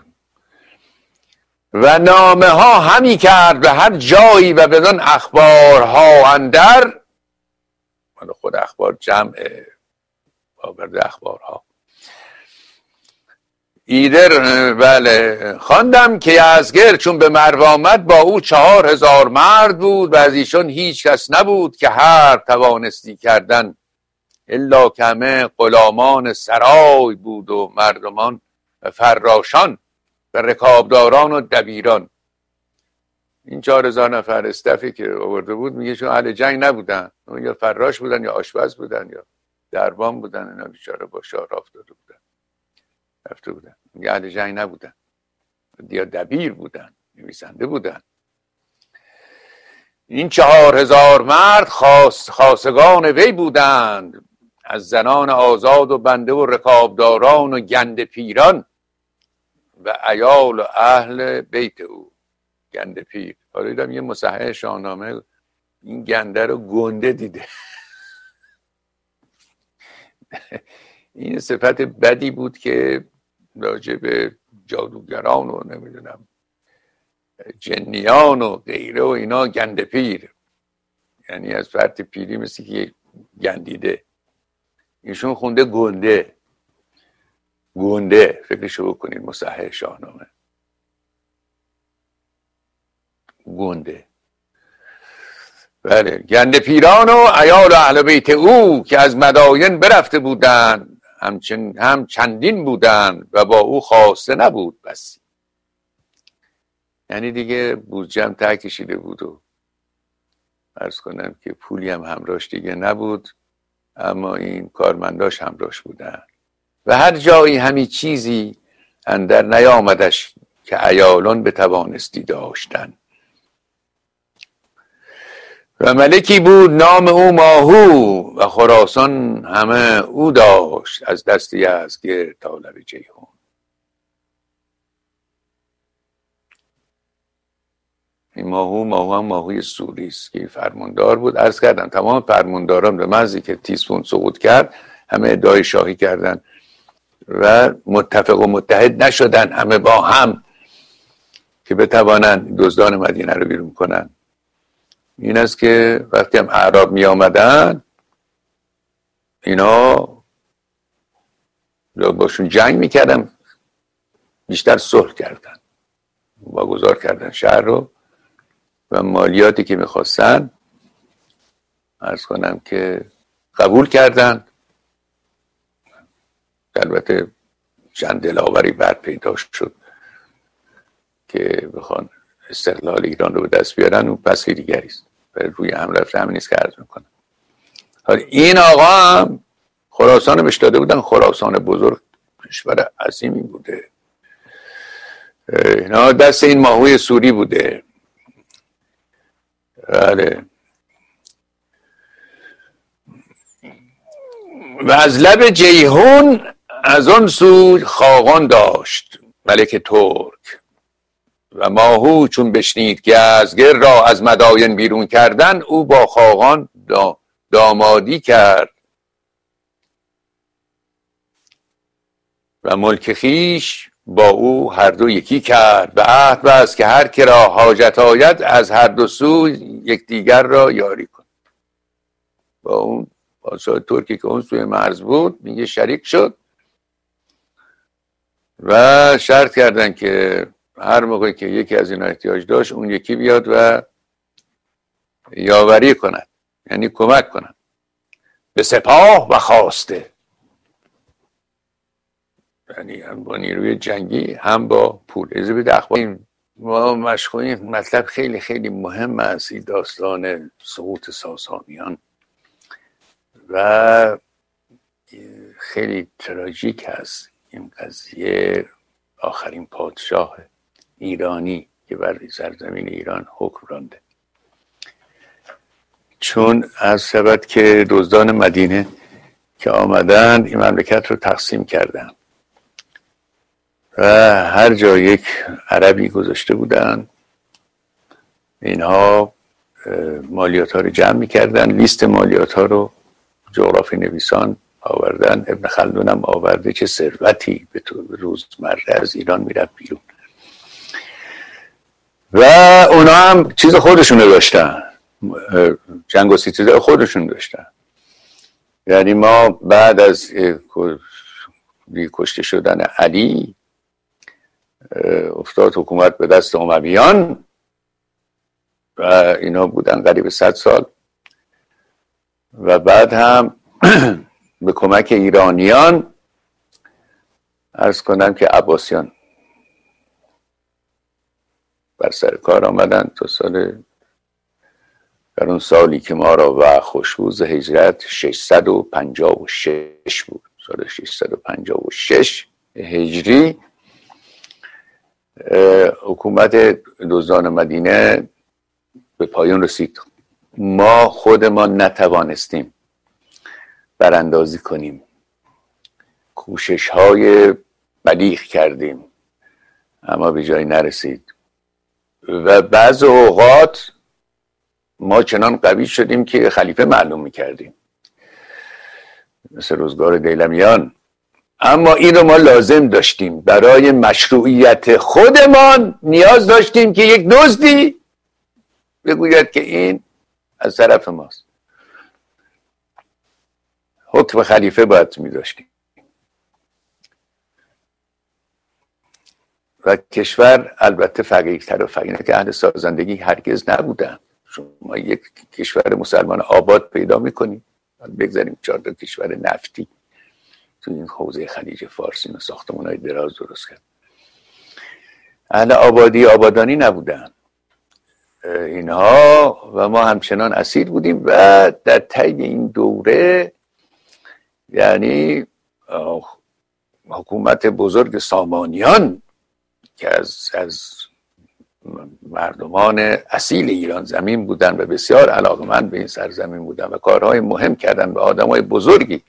و نامه ها همی کرد به هر جایی و بدان اخبارها اندر، خود اخبار جمع آورده اخبارها. ایدر بله خواندم که یزگر چون به مرو آمد با او 4000 مرد بود و از ایشان هیچ کس نبود که حرب توانستی کردن، الا که همه غلامان سرای بود و مردمان و فراشان و رکابداران و دبیران. این 4000 نفر استفی که آورده بود میگه چون اهل جنگ نبودن، یا فراش بودن یا آشپز بودن یا دربان بودن، اینا بیچاره با شاه افتاده بودن رفته بودن، میگه اهل جنگ نبودن، یا دبیر بودن، نویسنده بودن. این 4000 مرد خاصگان وی بودند، از زنان آزاد و بنده و رکابداران و گنده پیران و عیال و اهل بیت او. گنده پیر، حالا دیدم یه مصحح شاهنامه این گنده رو گنده دیده. این صفت بدی بود که راجع به جادوگران و نمیدونم جنیان و غیره و اینا گنده پیر، یعنی از فرط پیری مثل که گندیده. ایشون خونده گنده. گنده فکرشو بکنید، مصحح شاهنامه گنده. بله، گنده پیران و عیال و اهل بیت او که از مداین برفته بودند، هم چندین بودند و با او خواسته نبود بسی. یعنی دیگه بودجه هم ته کشیده بود و عرض کنم که پولی هم همراهش دیگه نبود، اما این کارمنداش همراهش بودن و هر جایی همی چیزی اندر نیامدش که عیالان بتوانستی داشتن. و ملکی بود نام او ماهو و خراسان همه او داشت، از دست یزدگرد تا لب جیحون. این ماهو هم ماهوی سوری است که فرماندار بود. عرض کردم تمام فرمانداران به محضی که تیسفون سقوط کرد همه ادعای شاهی کردن و متفق و متحد نشدن همه با هم که بتوانند دزدان مدینه رو بیرون کنن این است که وقتی هم اعراب می آمدن اینا باشون جنگ میکردن، بیشتر صلح کردن، واگذار کردن شهر رو و مالیاتی که میخواستن عرض کنم که قبول کردن. البته چند دلاوری بعد پیدا شد که بخوان استقلال ایران رو به دست بیارن، اون پس دیگری است. روی هم رفته همین است که عرض میکنم. حالا این آقا هم خراسان بهش داده بودن، خراسان بزرگ کشور عظیمی بوده، اینا دست این ماهوی سوری بوده. بله. و از لب جیهون از آن سو خاقان داشت ملک ترک و ماهو چون بشنید که از گر را از مداین بیرون کردن، او با خاقان دامادی کرد و ملک خیش با او هر دو یکی کرد و عهد بست که هر که را حاجت آید از هر دو سو یکدیگر را یاری کن. با اون پادشاه ترکی که اون سوی مرز بود میگه شریک شد و شرط کردن که هر موقع که یکی از اینا احتیاج داشت اون یکی بیاد و یاوری کند، یعنی کمک کند به سپاه و خواسته، یعنی هم با نیروی جنگی هم با پول. ازبید اخبار ما مشغولیم. مطلب خیلی خیلی مهم است این داستان سقوط ساسانیان و خیلی تراژیک هست این قضیه. آخرین پادشاه ایرانی که بر سرزمین ایران حکم رانده، چون از سبب که دزدان مدینه که آمدند این مملکت رو تقسیم کردند و هر جا یک عربی گذاشته بودند، اینها مالیات ها رو جمع میکردن، لیست مالیات ها رو جغرافی نویسان آوردن، ابن خلدون هم آورده چه ثروتی به روزمره از ایران میرفت بیرون و اونا هم چیز خودشون داشتن، جنگ و ستیزه خودشون داشتن. یعنی ما بعد از کشته شدن علی افتاد حکومت به دست امویان و اینا بودن قریب 100 سال و بعد هم به کمک ایرانیان عرض کنم که عباسیان بر سر کار آمدن تا در اون سالی که ما را و خوشبوز هجرت 656 بود، سال 656 هجری، حکومت دزدان مدینه به پایان رسید. ما خودمان نتوانستیم براندازی کنیم، کوشش های بلیغ کردیم اما به جایی نرسید و بعض اوقات ما چنان قوی شدیم که خلیفه معلوم میکردیم، مثل روزگار دیلمیان، اما این رو ما لازم داشتیم برای مشروعیت خودمان. نیاز داشتیم که یک دزدی بگوید که این از طرف ماست. حکم خلیفه باید می‌داشتیم و کشور البته فقیرتر و فقیرتر که اهل سازندگی هرگز نبودن. شما یک کشور مسلمان آباد پیدا می‌کنید، بگذاریم 4 کشور نفتی تو این حوزه خلیج فارس و ساختمان‌های دراز درست کرد. اهل آبادانی نبودن اینها و ما همچنان اسیر بودیم و در طی این دوره یعنی حکومت بزرگ سامانیان که از مردمان اصیل ایران زمین بودن و بسیار علاقمند به این سرزمین بودن و کارهای مهم کردن به آدمای بزرگی.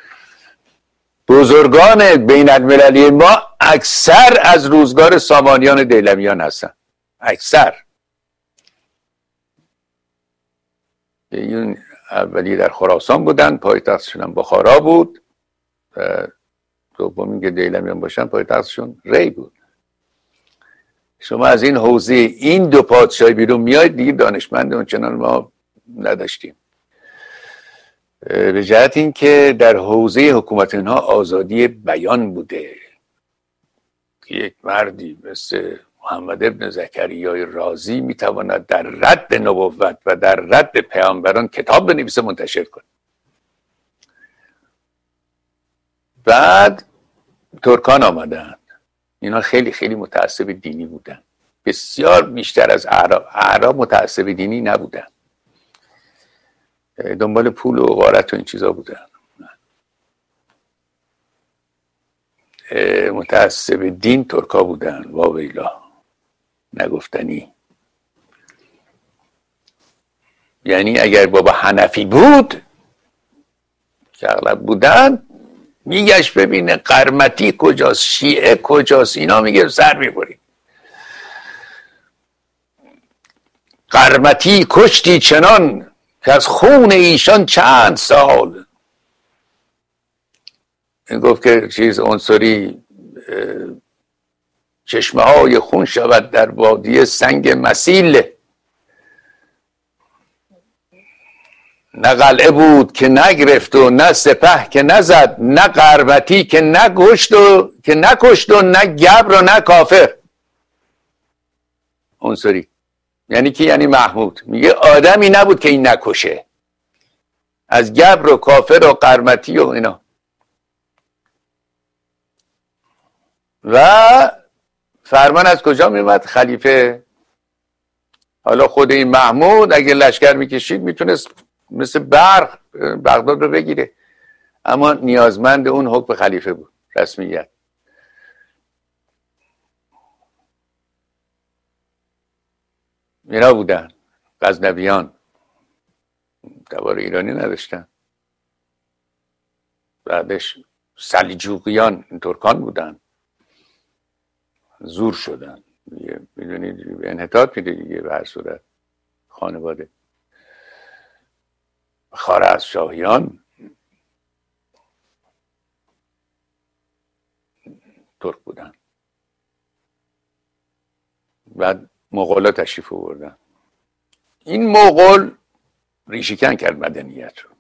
بزرگان بین المللی ما اکثر از روزگار سامانیان دیلمیان هستن، اکثر. این اولی در خراسان بودن، پایتختشون هم بخارا بود، دومی که دیلمیان باشن پایتختشون ری بود. شما از این حوزه این دو پادشاهی بیرون میاید دیگه دانشمند اونچنان ما نداشتیم. به جهت این که در حوزه حکومت اینها آزادی بیان بوده که یک مردی مثل محمد ابن زکریای رازی میتواند در رد نبوت و در رد پیامبران کتاب بنویسه منتشر کنه. بعد ترکان آمدن، اینا خیلی خیلی متعصب دینی بودن، بسیار بیشتر از اعراب. اعراب متعصب دینی نبودن، دنبال پول و غارت و این چیزا بودن. متعصب دین ترکا بودن، واویلا، نگفتنی. یعنی اگر بابا حنفی بود که اغلب بودن، میگشت ببینه قرمطی کجاست، شیعه کجاست، اینا میگه سر میبرید. قرمطی کشتی چنان که از خون ایشان چند سال. این گفت که چیز عنصری چشمه های خون شود در وادی سنگ مسیل. نه قلعه بود که نگرفت و نه سپه که نزد، نه قرمطی که نکشت و نه گبر و نه کافر. عنصری یعنی کی؟ یعنی محمود میگه آدمی نبود که این نکشه، از گبر و کافر و قرمطی و اینا. و فرمان از کجا میومد؟ خلیفه. حالا خود این محمود اگه لشکر میکشید میتونست مثل برق بغداد رو بگیره، اما نیازمند اون حکم خلیفه بود، رسمیت. اینا بودن غزنویان، تبار ایرانی نداشتن. بعدش سلجوقیان، این ترکان بودن، زور شدن، میدونید به انحطاط میده دیگه به هر صورت. خانواده خوارزمشاهیان ترک بودن. بعد مغولا تشریف آوردن. این مغول ریشه‌کن کرد مدنیت رو.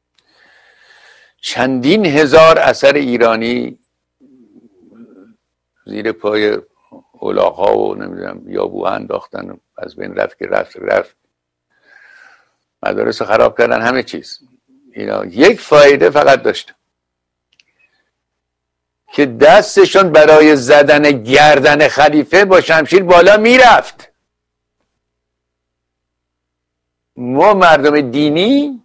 چندین هزار اثر ایرانی زیر پای الاغ‌ها و نمیدونم یابوها انداختن، از بین رفت که رفت. مدارس رو خراب کردن، همه چیز. اینا یک فایده فقط داشت که دستشون برای زدن گردن خلیفه با شمشیر بالا میرفت. ما مردم دینی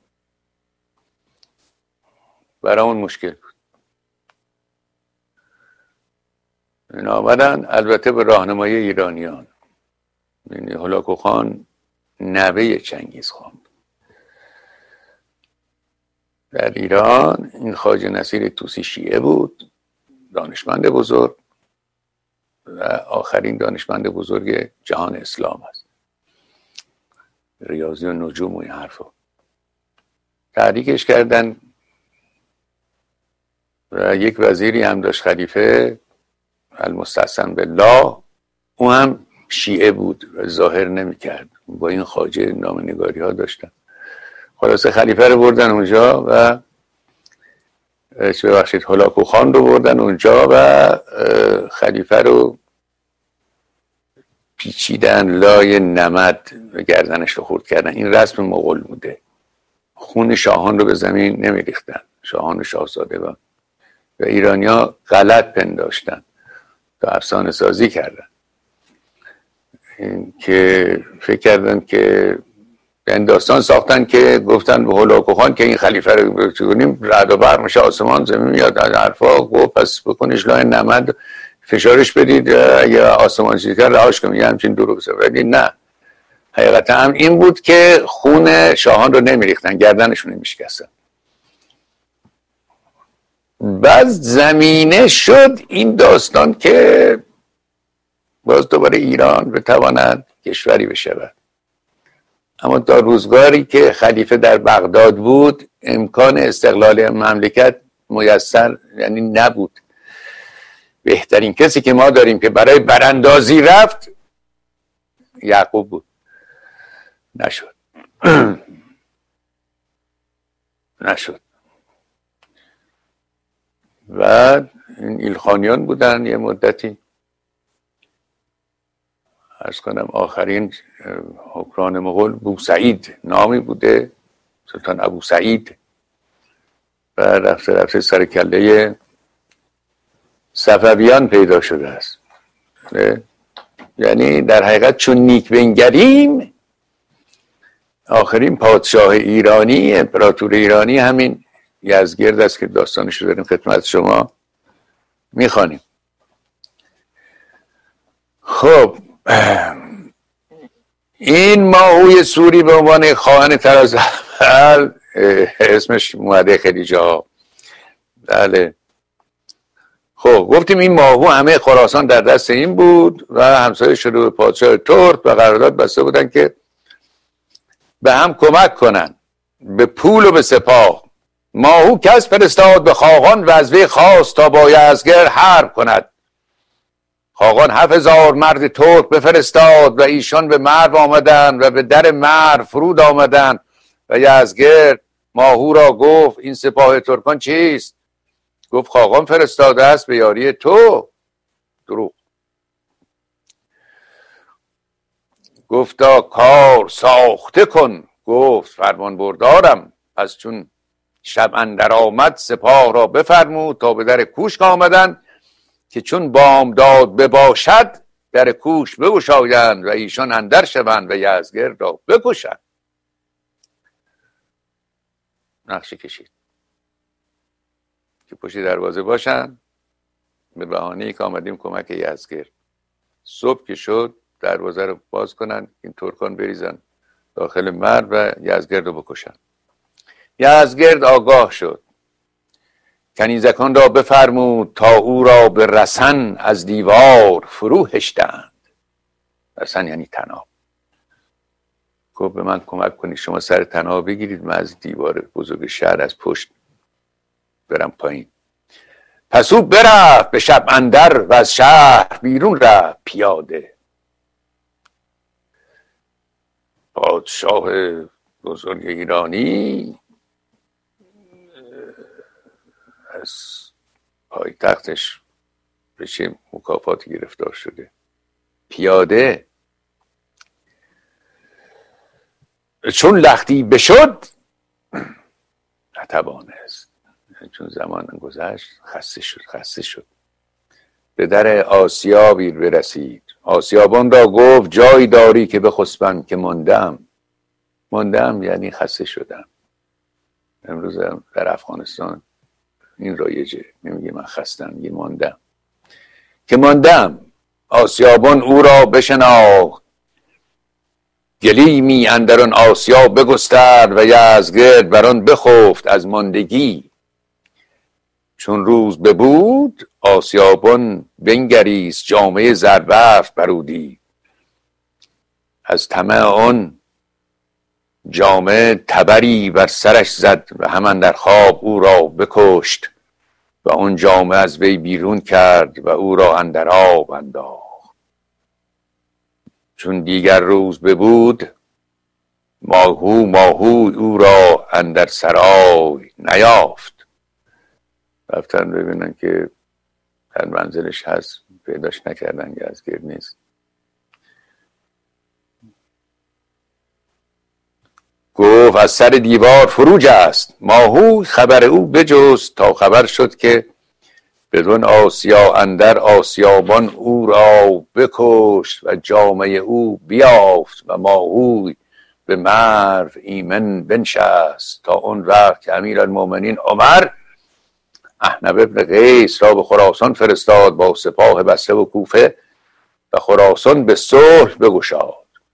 برامون مشکل بود. اینا آمدن البته به راهنمایی ایرانیان. یعنی هولاکو خان نوه چنگیز خان بود. در ایران این خواجه نصیر طوسی شیعه بود، دانشمند بزرگ و آخرین دانشمند بزرگ جهان اسلام است. ریاضی و نجوم و این حرفا تحریکش کردن و یک وزیری هم داشت خلیفه المستحسن بالله، او هم شیعه بود و ظاهر نمی کرد. با این خواجه نامنگاری ها داشتن. خلاصه خلیفه رو بردن اونجا و ببخشید هولاکو خان رو بردن اونجا و خلیفه رو پیچیدن لای نمد و گردنش رو خورد کردن. این رسم مغول بوده. خون شاهان رو به زمین نمی ریختن، شاهان و شاهزاده و ایرانیا غلط پنداشتن تا افسانه سازی کردن. این که فکر کردن که این داستان ساختن که گفتن به هولاکو خان که این خلیفه رو کنیم رعد و برق میشه، آسمان زمین میاد، از حرفا گفت پس بکنیش لای نمد فشارش بدید، یا آسمان چیزی کرد رهاش کنید. همچین دروغ ولی نه، حقیقتا هم این بود که خون شاهان رو نمیریختن، گردنشون نمیشکستن. بعد زمینه شد این داستان که باز دوباره ایران بتواند کشوری بشود. اما تا روزگاری که خلیفه در بغداد بود امکان استقلال مملکت میسر یعنی نبود. بهترین کسی که ما داریم که برای براندازی رفت یعقوب بود. نشد. نشد. و این ایلخانیان بودن یه مدتی، عرض کنم آخرین حکمران مغول بوسعید نامی بوده، سلطان ابو سعید، و رفته رفته سر کله صفویان پیدا شده است. یعنی در حقیقت چون نیک بنگریم، آخرین پادشاه ایرانی، امپراتور ایرانی همین یزدگرد است که داستانش رو داریم خدمت شما میخوانیم. خب این ماهوی سوری به عنوان خواهن تراز اول اسمش اومده خیلی جا. بله. خب گفتیم این ماهو همه خراسان در دست این بود و همسایه شده به پادشاه ترک و قرارداد بسته بودن که به هم کمک کنن به پول و به سپاه. ماهو کس فرستاد به خاقان وظیفه خاص تا با یزدگرد حرب کند. خاقان 7000 مرد ترک بفرستاد و ایشان به مرو آمدند و به در مرو فرود آمدند و یزدگرد ماهو را گفت این سپاه ترکان چیست؟ گفت خاقان فرستاده است به یاری تو. دروغ. گفتا کار ساخته کن. گفت فرمان بردارم. پس چون شب اندر آمد سپاه را بفرمود تا به در کوشک آمدند که چون بامداد بباشد در کوشک بگشایند و ایشان اندر شوند و یزدگرد را بکشند. نقشه کشید که پشت دروازه باشن، به بهانه‌ای که آمدیم کمک یزدگرد. صبح که شد دروازه رو باز کنن، این ترکان بریزن داخل مرو و یزدگرد رو بکشن. یزدگرد آگاه شد، کنیزکان را بفرمود تا او را به رسن از دیوار فرو هشتند. رسن یعنی طناب. گفت به من کمک کنید، شما سر طناب بگیرید، من از دیوار بزرگ شهر از پشت برم پایین. پس او برفت به شب اندر و از شهر بیرون رفت پیاده. پادشاه بزرگ ایرانی از پایتختش به چه مکافاتی گرفتار شده؟ پیاده. چون لختی بشد نتوانست، چون زمان گذشت خسته شد. به در آسیابی برسید. آسیابان را گفت جایی داری که بخسبم که ماندم یعنی خسته شدم. امروز در افغانستان این رایجه، نمیگه من خستم، میگه ماندم. آسیابان او را بشناخت، گلیمی اندران آسیاب بگسترد و یزدگرد بران بخفت از ماندگی. چون روز ببود آسیابان بنگریست، جامعه زربفت برودی. از طمع آن جامعه تبری بر سرش زد و همان در خواب او را بکشت و اون جامعه از وی بیرون کرد و او را اندر آب انداخت. چون دیگر روز ببود ماهو او را اندر سرای نیافت. رفتن ببینن که در منزلش هست، پیداش نکردن، یزدگرد نیست. گفت از سر دیوار فروج است. ماهو خبر او بجست تا خبر شد که بدون آسیا اندر آسیابان او را بکشت و جامعه او بیافت و ماهو به مرو ایمن بنشست تا اون وقت که امیرالمومنین عمر احنف ابن قیس را به خراسان فرستاد با سپاه بصره و کوفه و خراسان به صلح بگشاد.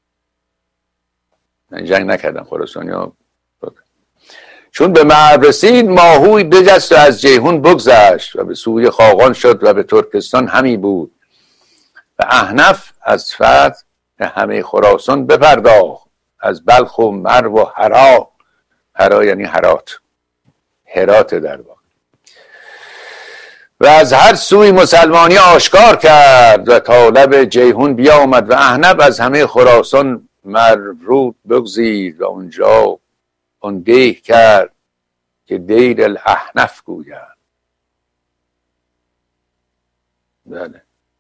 جنگ نکردن خراسانی‌ها. چون به مرو رسید ماهوی بجست و از جیهون بگذشت و به سوی خاقان شد و به ترکستان همی بود و احنف از فتح همه خراسان بپرداخت، از بلخ و مرو و هرا یعنی هرات در واقع، و و از هر سوی مسلمانی آشکار کرد و طالب جیهون بیامد و احنف از همه خراسان مرود بگزید و اونجا اون دیه کرد که دیر الاحنف گوید. بله.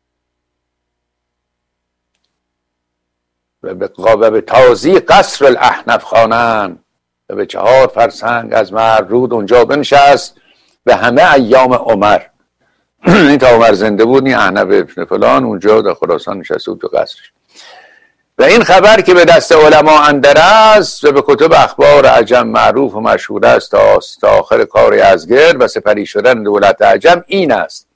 و به تازی قصر الاحنف خوانند و به 4 فرسنگ از مرود اونجا بنشست به همه ایام عمر. این تا عمر زنده بود، این احنف ابن فلان اونجا در خراسان نشسته بود تو قصرش. و این خبر که به دست علما اندر است و به کتب اخبار عجم معروف و مشهور است تا آخر کار یزدگرد و سپری شدن دولت عجم این است: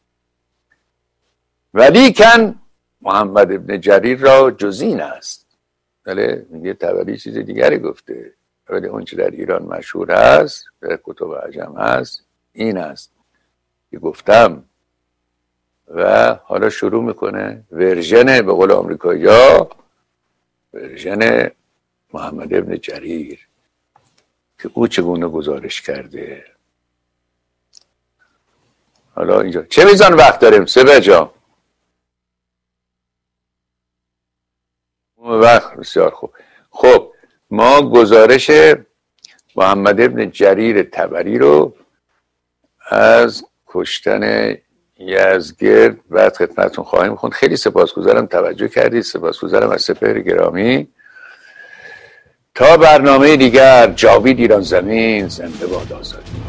ولیکن محمد ابن جریر را جزین است. بله، میگه طبری چیز دیگری گفته، ولی اون چه در ایران مشهور است در کتب عجم هست این است که گفتم. و حالا شروع میکنه ورژن، به قول آمریکایی‌ها، ورژن محمد ابن جریر که او چگونه گزارش کرده. حالا اینجا چه میزان وقت داریم؟ 3 جا وقت. بسیار خوب. خب ما گزارش محمد ابن جریر طبری رو از کشتن یزدگرد بعد خدمتتون خواهیم خوند. خیلی سپاسگزارم توجه کردید، سپاسگزارم از سپهر گرامی. تا برنامه دیگر، جاوید ایران زمین زنده باد آزادی.